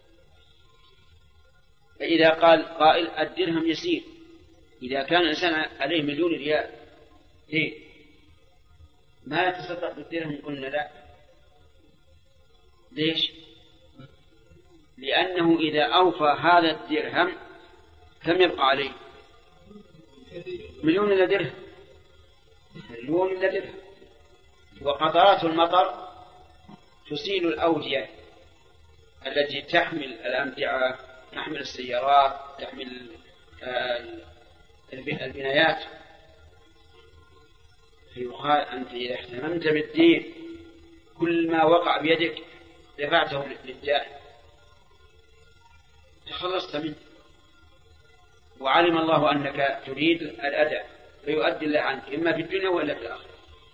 فإذا قال قائل: الدرهم يسير، إذا كان الإنسان عليه 1,000,000 ريال دين ما يتصدق بالدرهم، قلنا لا. ليش؟ لأنه إذا أوفى هذا الدرهم كم يبقى عليه؟ 1,000,000 إلا درهم، 1,000,000 إلا درهم. وقطرات المطر تسيل الأودية التي تحمل الأمتعة، تحمل السيارات، تحمل البنايات. فيقال: أنت إذا اهتممت بالدين كل ما وقع بيدك دفعته للجاهل تخلصت منه، وعلم الله أنك تريد الأداء فيؤدي الله عنك إما في الدنيا ولا في الآخرة.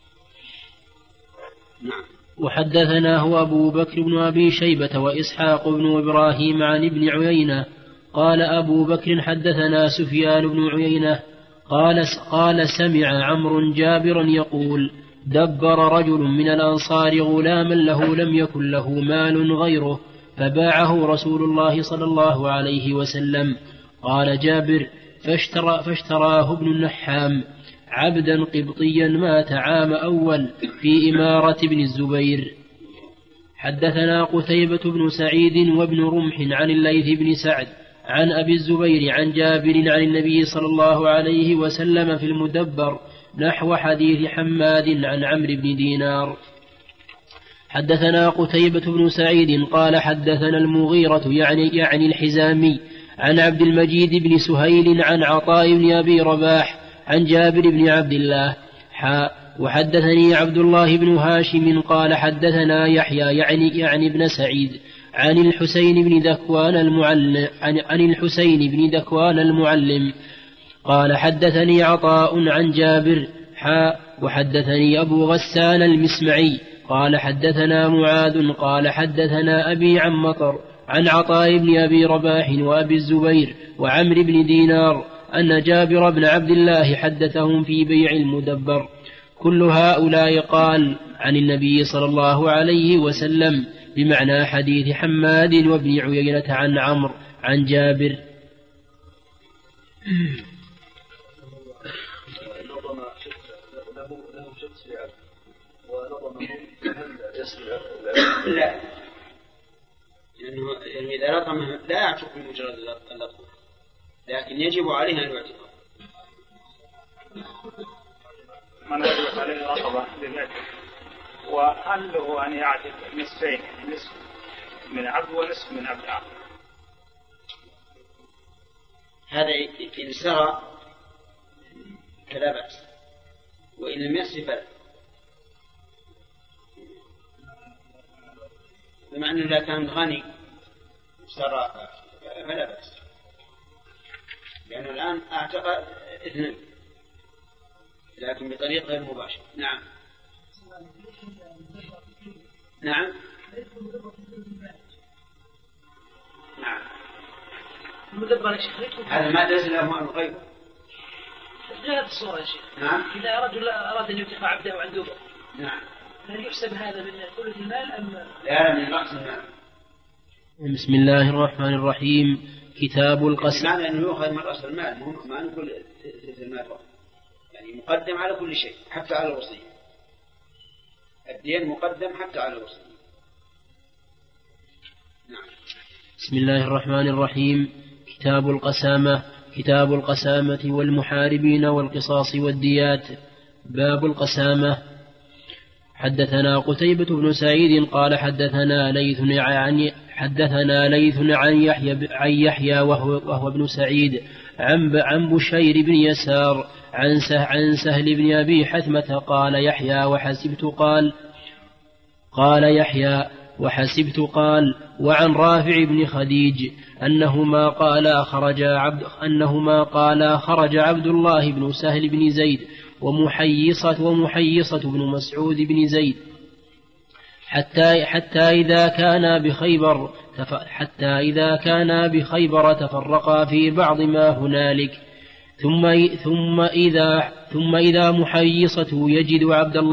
نعم. وحدثنا هو أبو بكر بن أبي شيبة وإسحاق بن إبراهيم عن ابن عيينة قال أبو بكر حدثنا سفيان بن عيينة قال سمع عمرو جابرا يقول دبر رجل من الأنصار غلاما له لم يكن له مال غيره فباعه رسول الله صلى الله عليه وسلم. قال جابر فاشتراه ابن النحام عبدا قبطيا مات عام أول في إمارة ابن الزبير. حدثنا قتيبة بن سعيد وابن رمح عن الليث بن سعد عن أبي الزبير عن جابر عن النبي صلى الله عليه وسلم في المدبر نحو حديث حماد عن عمرو بن دينار. حدثنا قتيبة بن سعيد قال حدثنا المغيرة يعني الحزامي عن عبد المجيد بن سهيل عن عطاء بن أبي رباح عن جابر بن عبد الله وحدثني عبد الله بن هاشم قال حدثنا يحيى يعني ابن سعيد عن الحسين بن ذكوان المعلم قال حدثني عطاء عن جابر وحدثني أبو غسان المسمعي قال حدثنا معاذ قال حدثنا أبي عن مطر عن عطاء بن أبي رباح وأبي الزبير وعمرو بن دينار أن جابر بن عبد الله حدثهم في بيع المدبر. كل هؤلاء قال عن النبي صلى الله عليه وسلم بمعنى حديث حماد وابن عيينة عن عمرو عن جابر. لا، لأنه إذا لطمه لا يعتق بمجرد اللطم، لكن يجب عليه أن يعتق. من وجب عليه رقبة بمثل، وهل له أن يعتق نصفين، نصف من عبد ونصف من عبد آخر؟ هذا إن سرى فلا بأس، وإن لم يسر فلا، بمعنى إذا كان غني سرى فلا بأس، لأنه الآن أعتق اثنين لكن بطريق غير مباشر. نعم نعم نعم. هذا ما دز له مال غيره هذه الصورة يا شيخ. نعم. إذا رجل أراد أن ينتفع عبده وعنده بر، نعم، هل يحسب هذا من ثلث المال أم لا من رأس المال؟ بسم الله الرحمن الرحيم. كتاب القسم. معنى أنه يؤخذ من رأس المال، ما نقول ثلث المال فقط، يعني مقدم على كل شيء حتى على الوصية. الدين مقدم حتى على الوصية. نعم. بسم الله الرحمن الرحيم. كتاب القسامة. كتاب القسامة والمحاربين والقصاص والديات. باب القسامة. حدثنا قتيبة بن سعيد قال حدثنا ليث عن يحيى وهو ابن سعيد عن بشير بن يسار عن سهل بن أبي حثمة قال يحيى وحسبت قال وعن رافع بن خديج أنهما قال خرج عبد الله بن سهل بن زيد ومحيصة بن مسعود بن زيد حتى إذا كانا بخيبر تفرقا في بعض ما هنالك ثم إذا محيصة يجد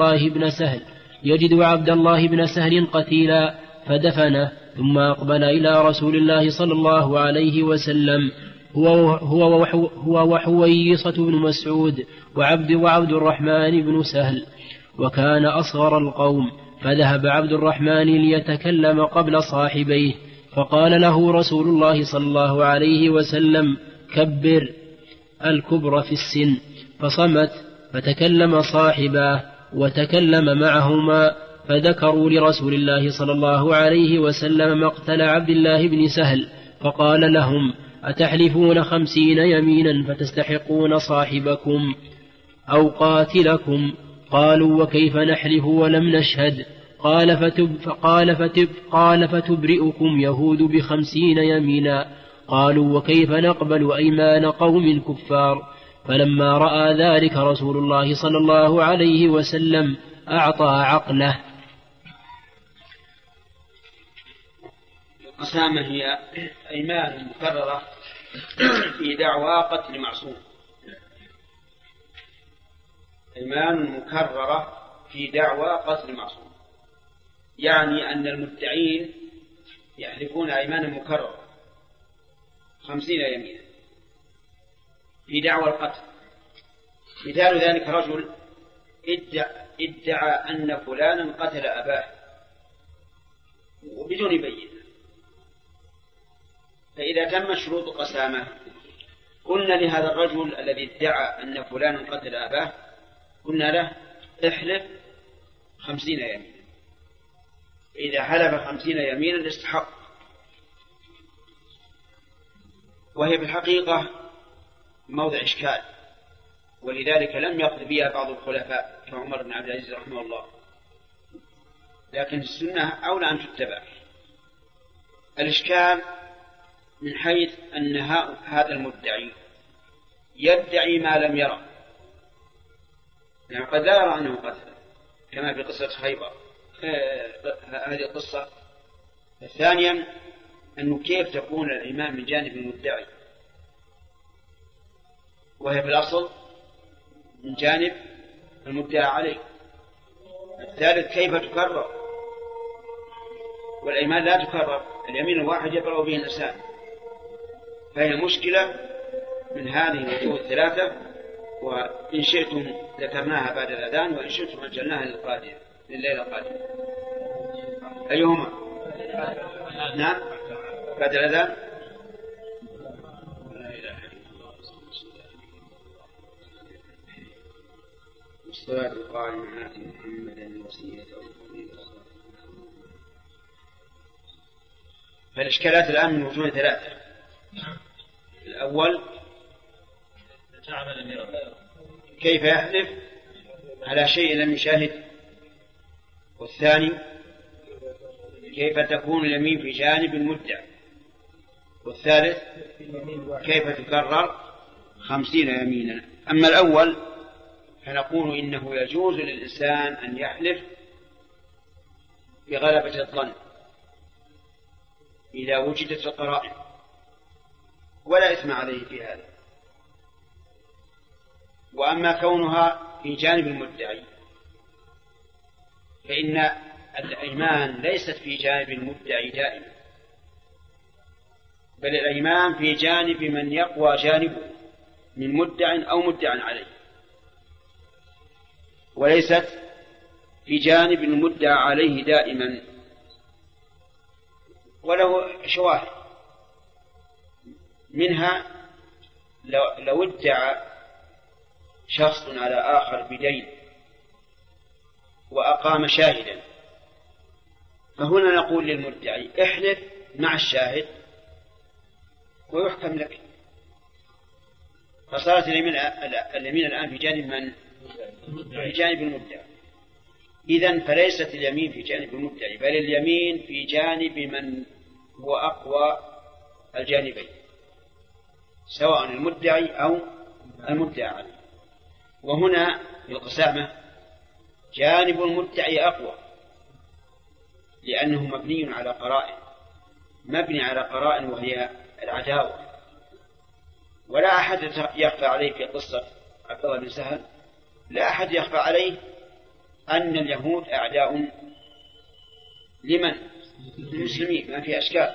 عبد الله بن سهل قتيلا فدفنه ثم أقبل إلى رسول الله صلى الله عليه وسلم هو وحويصة بن مسعود وعبد الرحمن بن سهل وكان أصغر القوم فذهب عبد الرحمن ليتكلم قبل صاحبيه فقال له رسول الله صلى الله عليه وسلم كبر الكبر في السن فصمت فتكلم صاحباه وتكلم معهما فذكروا لرسول الله صلى الله عليه وسلم مقتل عبد الله بن سهل فقال لهم أتحلفون 50 يمينا فتستحقون صاحبكم أو قاتلكم قالوا وكيف نحلف ولم نشهد قال فتبرئكم يهود ب50 يمينا. قالوا وكيف نقبل أيمان قوم كفار؟ فلما رأى ذلك رسول الله صلى الله عليه وسلم أعطى عقله. القسامة هي أيمان مكررة في دعوى قتل معصوم. أيمان مكررة في دعوى قتل معصوم، يعني أن المدعين يحلفون أيمانا مكررة 50 يمينا في دعوى القتل. مثال ذلك رجل ادعى أن فلانا قتل أباه وبدون بينة، فإذا تم شروط قسامة قلنا لهذا الرجل الذي ادعى أن فلانا قتل أباه، قلنا له احلف 50 يمينا. إذا حلف 50 يمينا استحق، وهي في الحقيقة موضع إشكال، ولذلك لم يقض بها بعض الخلفاء كعمر بن عبد العزيز رحمه الله، لكن السنة أولى أن تتبع. الإشكال من حيث أن هذا المدعي يدعي ما لم يرى، يعني قد لا يرى أنه قتل كما في قصة خيبر هذه القصة. ثانيا أنه كيف تكون الإيمان من جانب المدعي وهي في الأصل من جانب المدعى عليه. الثالث كيف تكرر، والإيمان لا تكرر، اليمين الواحد يبرأ به الإنسان. فهي مشكلة من هذه الوجوه الثلاثة، وإن شئتم ذكرناها بعد الأذان، وإن شئتم أجلناها لليلة القادمة. أيهما؟ نعم بعد الأذان. الصلاة القائمة آت محمدا الوسيلة والفضيلة. فالإشكالات الآن من وجوه ثلاثة. الأول كيف يحلف على شيء لم يشاهد، والثاني كيف تكون اليمين في جانب المدعي، والثالث كيف تكرر 50 يمينا. أما الأول فنقول إنه يجوز للإنسان أن يحلف بغلبة الظن إذا وجدت القرائن، ولا إثم عليه في هذا. وأما كونها في جانب المدعي فإن الأيمان ليست في جانب المدعي دائما، بل الأيمان في جانب من يقوى جانبه من مدع أو مدع عليه، وليست في جانب المدعى عليه دائما. وله شواهد منها لو ادعى شخص على آخر بدين وأقام شاهدا، فهنا نقول للمدعي احلف مع الشاهد ويحكم لك. فصارت اليمين الآن في جانب من؟ في جانب المدعي. إذن فليست اليمين في جانب المدعي، بل اليمين في جانب من هو أقوى الجانبين، سواء المدعي أو المدعى عليه. وهنا في القسامة جانب المدعي أقوى، لأنه مبني على قرائن وهي العداوة. ولا أحد يخفى عليه في قصة عبد الله بن سهل، لا أحد يخفى عليه أن اليهود أعداء لمن؟ للمسلمين، ما في أشكال.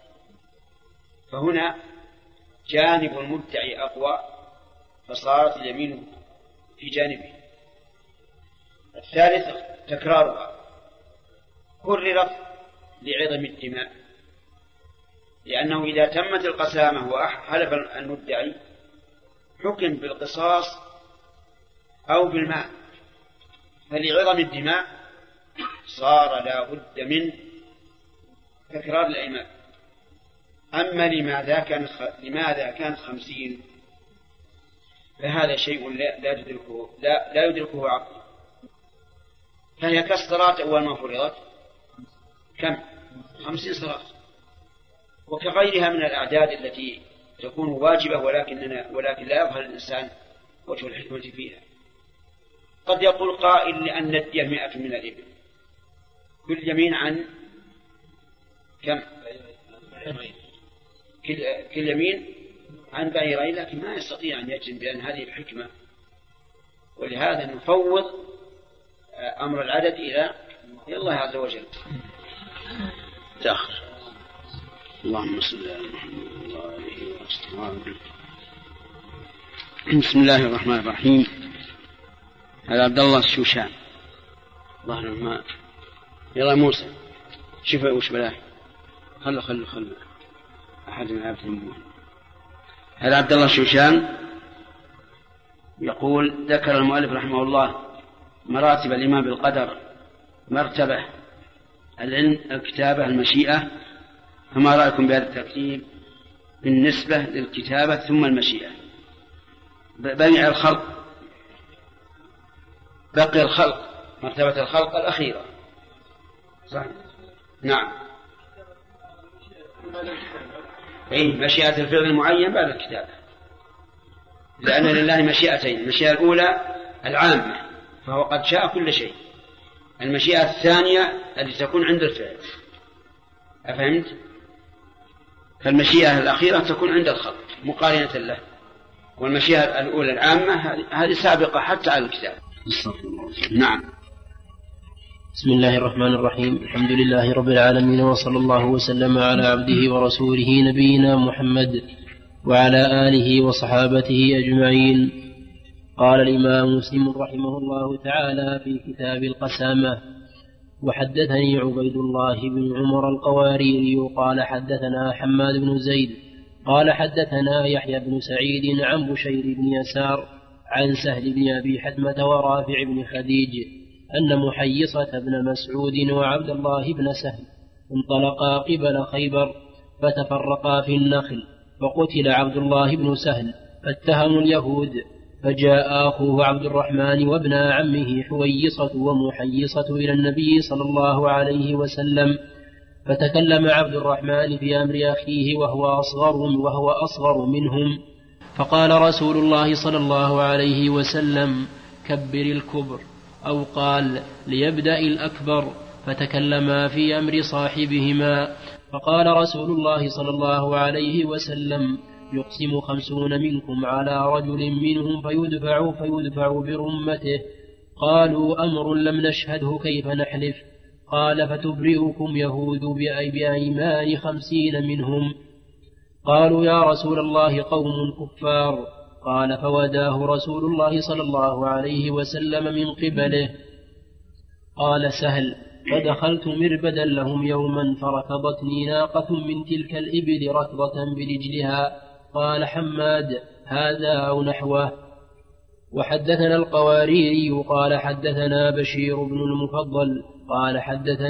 فهنا جانب المدعي أقوى، فصارت اليمين في جانبه. الثالث تكرارها، كررت لعظم الدماء، لأنه إذا تمت القسامة وحلف المدعي حكم بالقصاص أو بالماء، فلعظم الدماء صار لا بد من تكرار الأيمان. أما لماذا كانت 50 فهذا شيء لا يدركه عقل. فهي كالصلاة أول ما فرضت كم 50 صلاة، وكغيرها من الأعداد التي تكون واجبة ولكن لا يظهر الإنسان وجه الحكمة فيها. قد يقول قائل لأن الدية 100 من الإبل، كل يمين عن كم؟ كل يمين عن بعيرين، لكن ما يستطيع أن يجزم بأن هذه الحكمة، ولهذا نفوض أمر العدد إلى الله عز وجل. تأخر. اللهم صل على محمد وعلى آله وصحبه. بسم الله الرحمن الرحيم. هذا عبد الله الشوشان الله ما يلا موسى شوف وش بلاه خلوا أحد من عبد المؤمن. هذا عبد الله الشوشان يقول: ذكر المؤلف رحمه الله مراتب الإيمان بالقدر: مرتبة العلم، الكتابة، المشيئة. فما رأيكم بهذا الترتيب بالنسبة للكتابة ثم المشيئة؟ بني الخلق، بقي الخلق، مرتبة الخلق الأخيرة. صح؟ نعم. مشيئة الفعل المعين بعد الكتابة، لأن لله مشيئتين: المشيئة الأولى العامة فهو قد شاء كل شيء، المشيئة الثانية التي تكون عند الفعل. أفهمت؟ فالمشيئة الأخيرة تكون عند الخلق مقارنة له، والمشيئة الأولى العامة هذه سابقة حتى على الكتاب. نعم. بسم الله الرحمن الرحيم. الحمد لله رب العالمين، وصلى الله وسلم على عبده ورسوله نبينا محمد وعلى آله وصحابته أجمعين. قال الإمام مسلم رحمه الله تعالى في كتاب القسامة: وحدثني عبيد الله بن عمر القواريري قال حدثنا حماد بن زيد قال حدثنا يحيى بن سعيد عن بشير بن يسار عن سهل بن أبي حتمة ورافع بن خديج أن محيصة بن مسعود وعبد الله بن سهل انطلقا قبل خيبر فتفرقا في النخل، فقتل عبد الله بن سهل فاتهموا اليهود، فجاء أخوه عبد الرحمن وابن عمه حويصة ومحيصة إلى النبي صلى الله عليه وسلم، فتكلم عبد الرحمن في أمر أخيه وهو أصغر منهم، فقال رسول الله صلى الله عليه وسلم: كبر الكبر، أو قال: ليبدأ الأكبر، فتكلما في أمر صاحبهما، فقال رسول الله صلى الله عليه وسلم: يقسم 50 منكم على رجل منهم فيدفع برمته. قالوا: أمر لم نشهده كيف نحلف؟ قال: فتبرئكم يهود بأيمان 50 منهم. قالوا: يا رسول الله قوم كفار. قال: فوداه رسول الله صلى الله عليه وسلم من قبله. قال سهل: فدخلت مربدا لهم يوما فركضتني ناقة من تلك الإبل ركضة برجلها. قال حماد: هذا أو نحوه. وحدثنا القواريري قال حدثنا بشير بن المفضل قال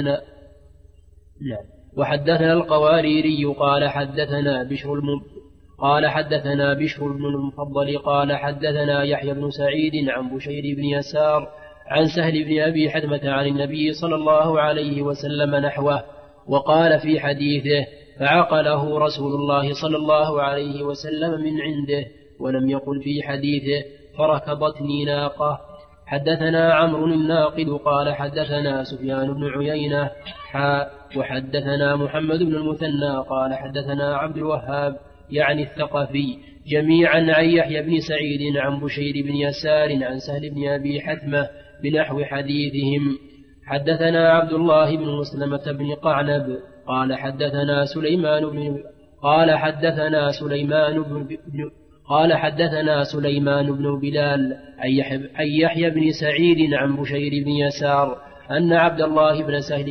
وحدثنا القواريري قال حدثنا بشر بن المفضل قال حدثنا يحيى بن سعيد عن بشير بن يسار عن سهل بن أبي حتمة عن النبي صلى الله عليه وسلم نحوه، وقال في حديثه: فعقله رسول الله صلى الله عليه وسلم من عنده، ولم يقل في حديثه: فركضتني ناقة. حدثنا عمرو الناقد قال حدثنا سفيان بن عيينة وحدثنا محمد بن المثنى قال حدثنا عبد الوهاب يعني الثقفي جميعا عن يحيى بن سعيد عن بشير بن يسار عن سهل بن أبي حتمة بنحو حديثهم. حدثنا عبد الله بن مسلمة بن قعنب قال حدثنا سليمان بن بلال عن يحيى بن سعيد عن بشير بن يسار أن عبد الله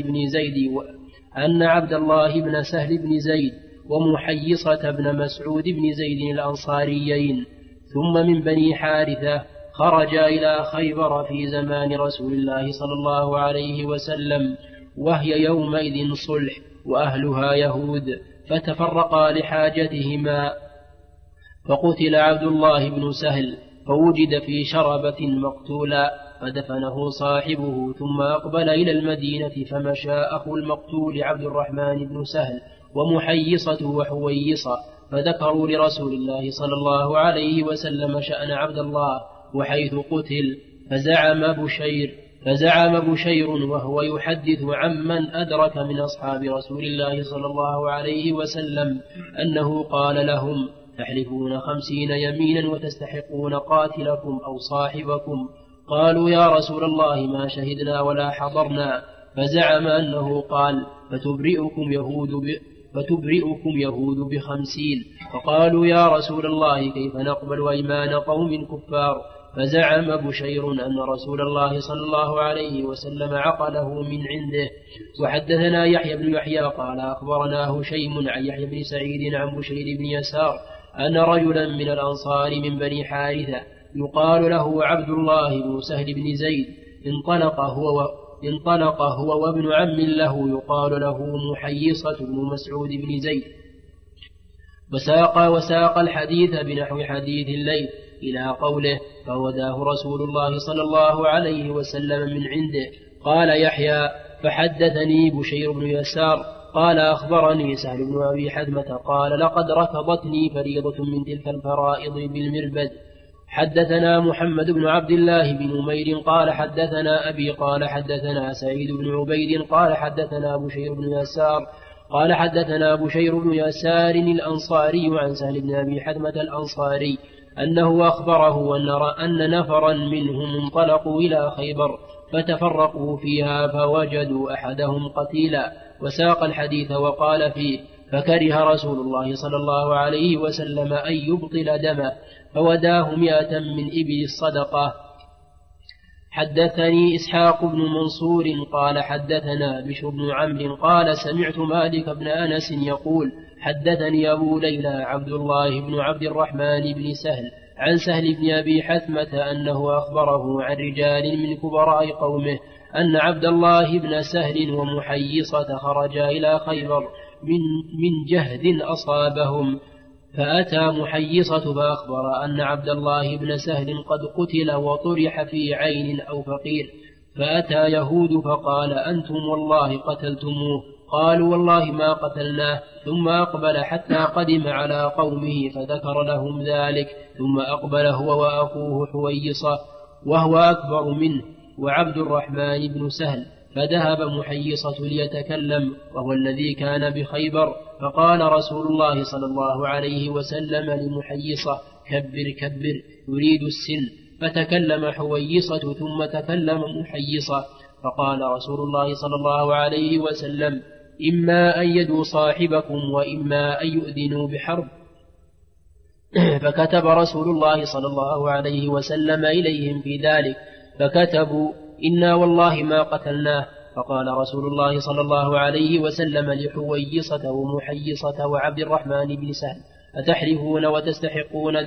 بن سهل بن زيد ومحيصة بن مسعود بن زيد الأنصاريين ثم من بني حارثة خرجا إلى خيبر في زمان رسول الله صلى الله عليه وسلم، وهي يومئذ صلح وأهلها يهود، فتفرقا لحاجتهما، فقتل عبد الله بن سهل فوجد في شربة مقتولا فدفنه صاحبه ثم أقبل إلى المدينة فمشى أخو المقتول عبد الرحمن بن سهل ومحيصة وحويصة فذكروا لرسول الله صلى الله عليه وسلم شأن عبد الله وحيث قتل فزعم بشير وهو يحدث عمن أدرك من أصحاب رسول الله صلى الله عليه وسلم أنه قال لهم تحلفون 50 يمينا وتستحقون قاتلكم أو صاحبكم. قالوا يا رسول الله ما شهدنا ولا حضرنا. فزعم أنه قال فتبرئكم يهود ب50. فقالوا يا رسول الله كيف نقبل أيمان قوم كفار. فزعم بشير أن رسول الله صلى الله عليه وسلم عقله من عنده. وحدثنا يحيى بن يحيى قال أخبرنا هشيم عن يحيى بن سعيد عن بشير بن يسار أن رجلا من الأنصار من بني حارثة يقال له عبد الله بن سهل بن زيد انطلق هو وابن عم له يقال له محيصة بن مسعود بن زيد وساق الحديث بنحو حديث الليل إلى قوله فوداه رسول الله صلى الله عليه وسلم من عنده. قال يحيى فحدثني بشير بن يسار قال أخبرني سهل بن أبي حثمة قال لقد ركضتني فريضة من تلك الفرائض بالمربد. حدثنا محمد بن عبد الله بن نمير قال حدثنا أبي قال حدثنا سعيد بن عبيد قال حدثنا بشير بن يسار قال حدثنا بشير بن يسار الأنصاري عن سهل بن أبي حثمة الأنصاري أنه أخبره أن نفرا منهم انطلقوا إلى خيبر فتفرقوا فيها فوجدوا أحدهم قتيلا. وساق الحديث وقال فيه فكره رسول الله صلى الله عليه وسلم أن يبطل دمه فوداه 100 من إبل الصدقة. حدثني إسحاق بن منصور قال حدثنا بشر بن عمرو قال سمعت مالك بن أنس يقول حدثني أبو ليلى عبد الله بن عبد الرحمن بن سهل عن سهل بن أبي حثمة أنه أخبره عن رجال من كبراء قومه أن عبد الله بن سهل ومحيصة خرجا إلى خيبر من جهد أصابهم فأتى محيصة فأخبر أن عبد الله بن سهل قد قتل وطرح في عين أو فقير. فأتى يهود فقال أنتم والله قتلتموه. قالوا والله ما قتلناه. ثم أقبل حتى قدم على قومه فذكر لهم ذلك. ثم أقبل هو وأخوه حويصة وهو أكبر منه وعبد الرحمن بن سهل فذهب محيصة ليتكلم وهو الذي كان بخيبر. فقال رسول الله صلى الله عليه وسلم لمحيصة كبر كبر يريد السن. فتكلم حويصة ثم تكلم محيصة. فقال رسول الله صلى الله عليه وسلم إما أن يدوا صاحبكم وإما أن يؤذنوا بحرب. فكتب رسول الله صلى الله عليه وسلم إليهم في ذلك فكتبوا إنا والله ما قتلناه. فقال رسول الله صلى الله عليه وسلم لحويصة ومحيصة وعبد الرحمن بن سهل أتحلفون وتستحقون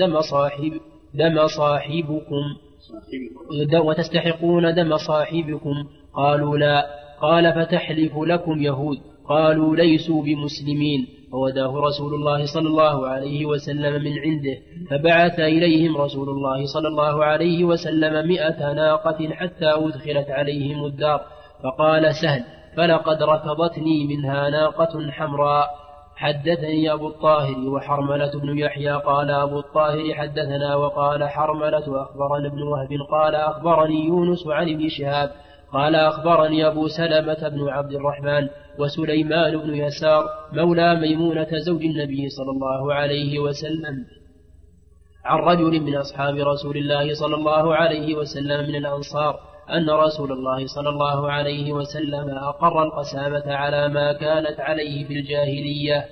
دم صاحبكم قالوا لا. قال فتحلف لكم يهود قالوا ليسوا بمسلمين. فوداه رسول الله صلى الله عليه وسلم من عنده فبعث إليهم رسول الله صلى الله عليه وسلم 100 ناقة حتى أدخلت عليهم الدار. فقال سهل فلقد ركضتني منها ناقة حمراء. حدثني أبو الطاهر وحرملة بن يحيى قال أبو الطاهر حدثنا وقال حرملة أخبرنا ابن وهب قال أخبرني يونس عن ابن شهاب قال أخبرني أبو سلمة بن عبد الرحمن وسليمان بن يسار مولى ميمونة زوج النبي صلى الله عليه وسلم عن رجل من أصحاب رسول الله صلى الله عليه وسلم من الأنصار أن رسول الله صلى الله عليه وسلم أقر القسامة على ما كانت عليه في الجاهلية.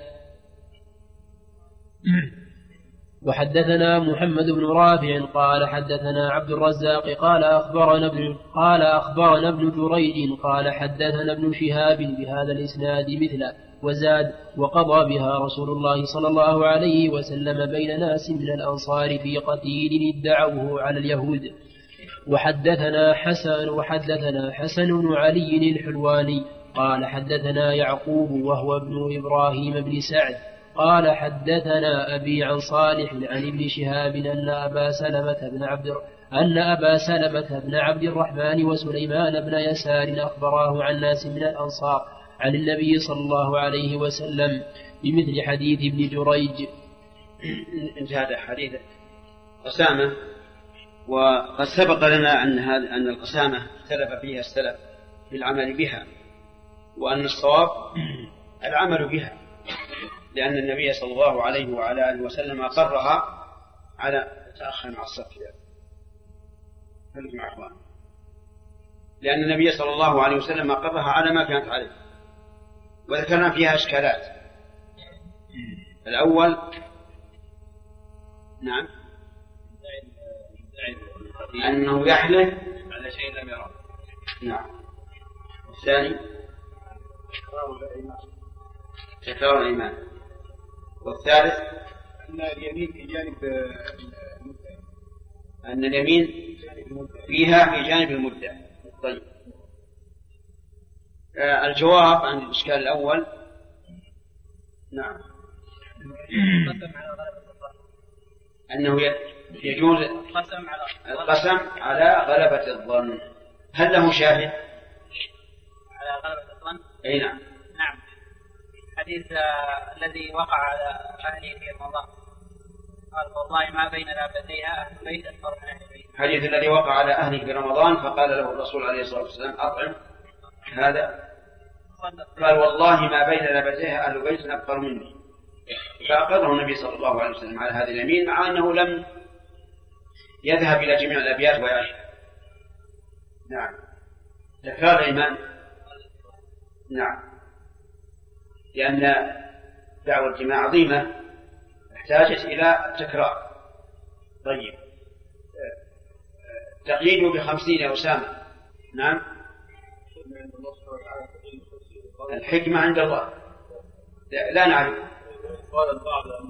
وحدثنا محمد بن رافع قال حدثنا عبد الرزاق قال أخبرنا ابن جريج قال حدثنا ابن شهاب بهذا الإسناد مثله وزاد وقضى بها رسول الله صلى الله عليه وسلم بين ناس من الأنصار في قتيل ادعوه على اليهود. وحدثنا حسن بن علي الحلواني قال حدثنا يعقوب وهو ابن إبراهيم بن سعد قال حدثنا أبي عن صالح عن ابن شهاب أن أبا سلمة بن عبد الرحمن وسليمان بن يسار أخبراه عن ناس من الأنصار عن النبي صلى الله عليه وسلم بمثل حديث ابن جريج. انتهى حديث قسامة. وقد سبق لنا أن القسامة اختلف فيها السلف في العمل بها، وأن الصواب العمل بها، لأن النبي صلى الله عليه وعلى آله وسلم أقرها على تأخر مع الصف، لأن النبي صلى الله عليه وسلم أقرها على ما كانت عليه. وذكرنا فيها إشكالات. الأول نعم أنه يحلف على شيء لم يره. نعم. الثاني تكرار الإيمان. والثالث أن اليمين في جانب المدعي، أن اليمين فيها في جانب المدعي. طيب، الجواب عن الإشكال الأول نعم أنه يجوز القسم على غلبة الظن. هل له شاهد على غلبة الظن؟ أي نعم. نعم، حديث الذي وقع على أهله في رمضان قال والله ما بين لابتيها أهل البيت أكثر من أهل البيت. حديث الذي وقع على أهله في رمضان فقال له الرسول عليه الصلاة والسلام أطعم هذا، قال والله ما بين لابتيها أهل بيت أكثر مني، فأقره النبي صلى الله عليه وسلم على هذه اليمين، مع أنه لم يذهب إلى جميع الأبيات ويعيش. نعم. تكرار الإيمان. نعم، لأن دعوة الجماعة عظيمة احتاجت إلى التكرار. طيب، تقييده ب50 يا أسامة. نعم. الحكمة عند الله لا نعرف. قال البعض أن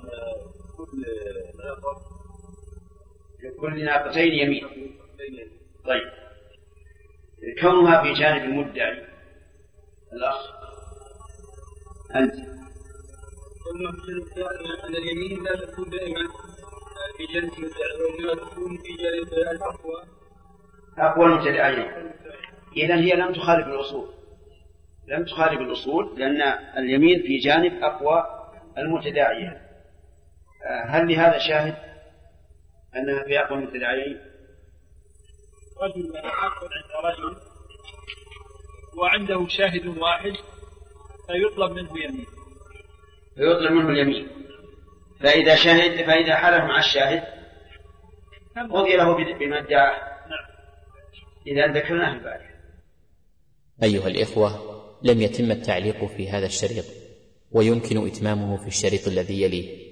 لكل ناقتين يمين. طيب، كونها في جانب المدعي الأخ أنت أن اليمين لا تكون دائما في جانب المدعي، وإنما تكون في جانب أقوى المتداعين. إذن هي لم تخالف الأصول، لأن اليمين في جانب أقوى المتداعية. هل لهذا شاهد أنها في أقوى المتداعين؟ رجل يحاكم عند رجل وعنده شاهد واحد فيطلب منه اليمين، فإذا حلف مع الشاهد قضي له بما ادعاه. إذا ذكرناه البارح. أيها الإخوة، لم يتم التعليق في هذا الشريط، ويمكن إتمامه في الشريط الذي يليه.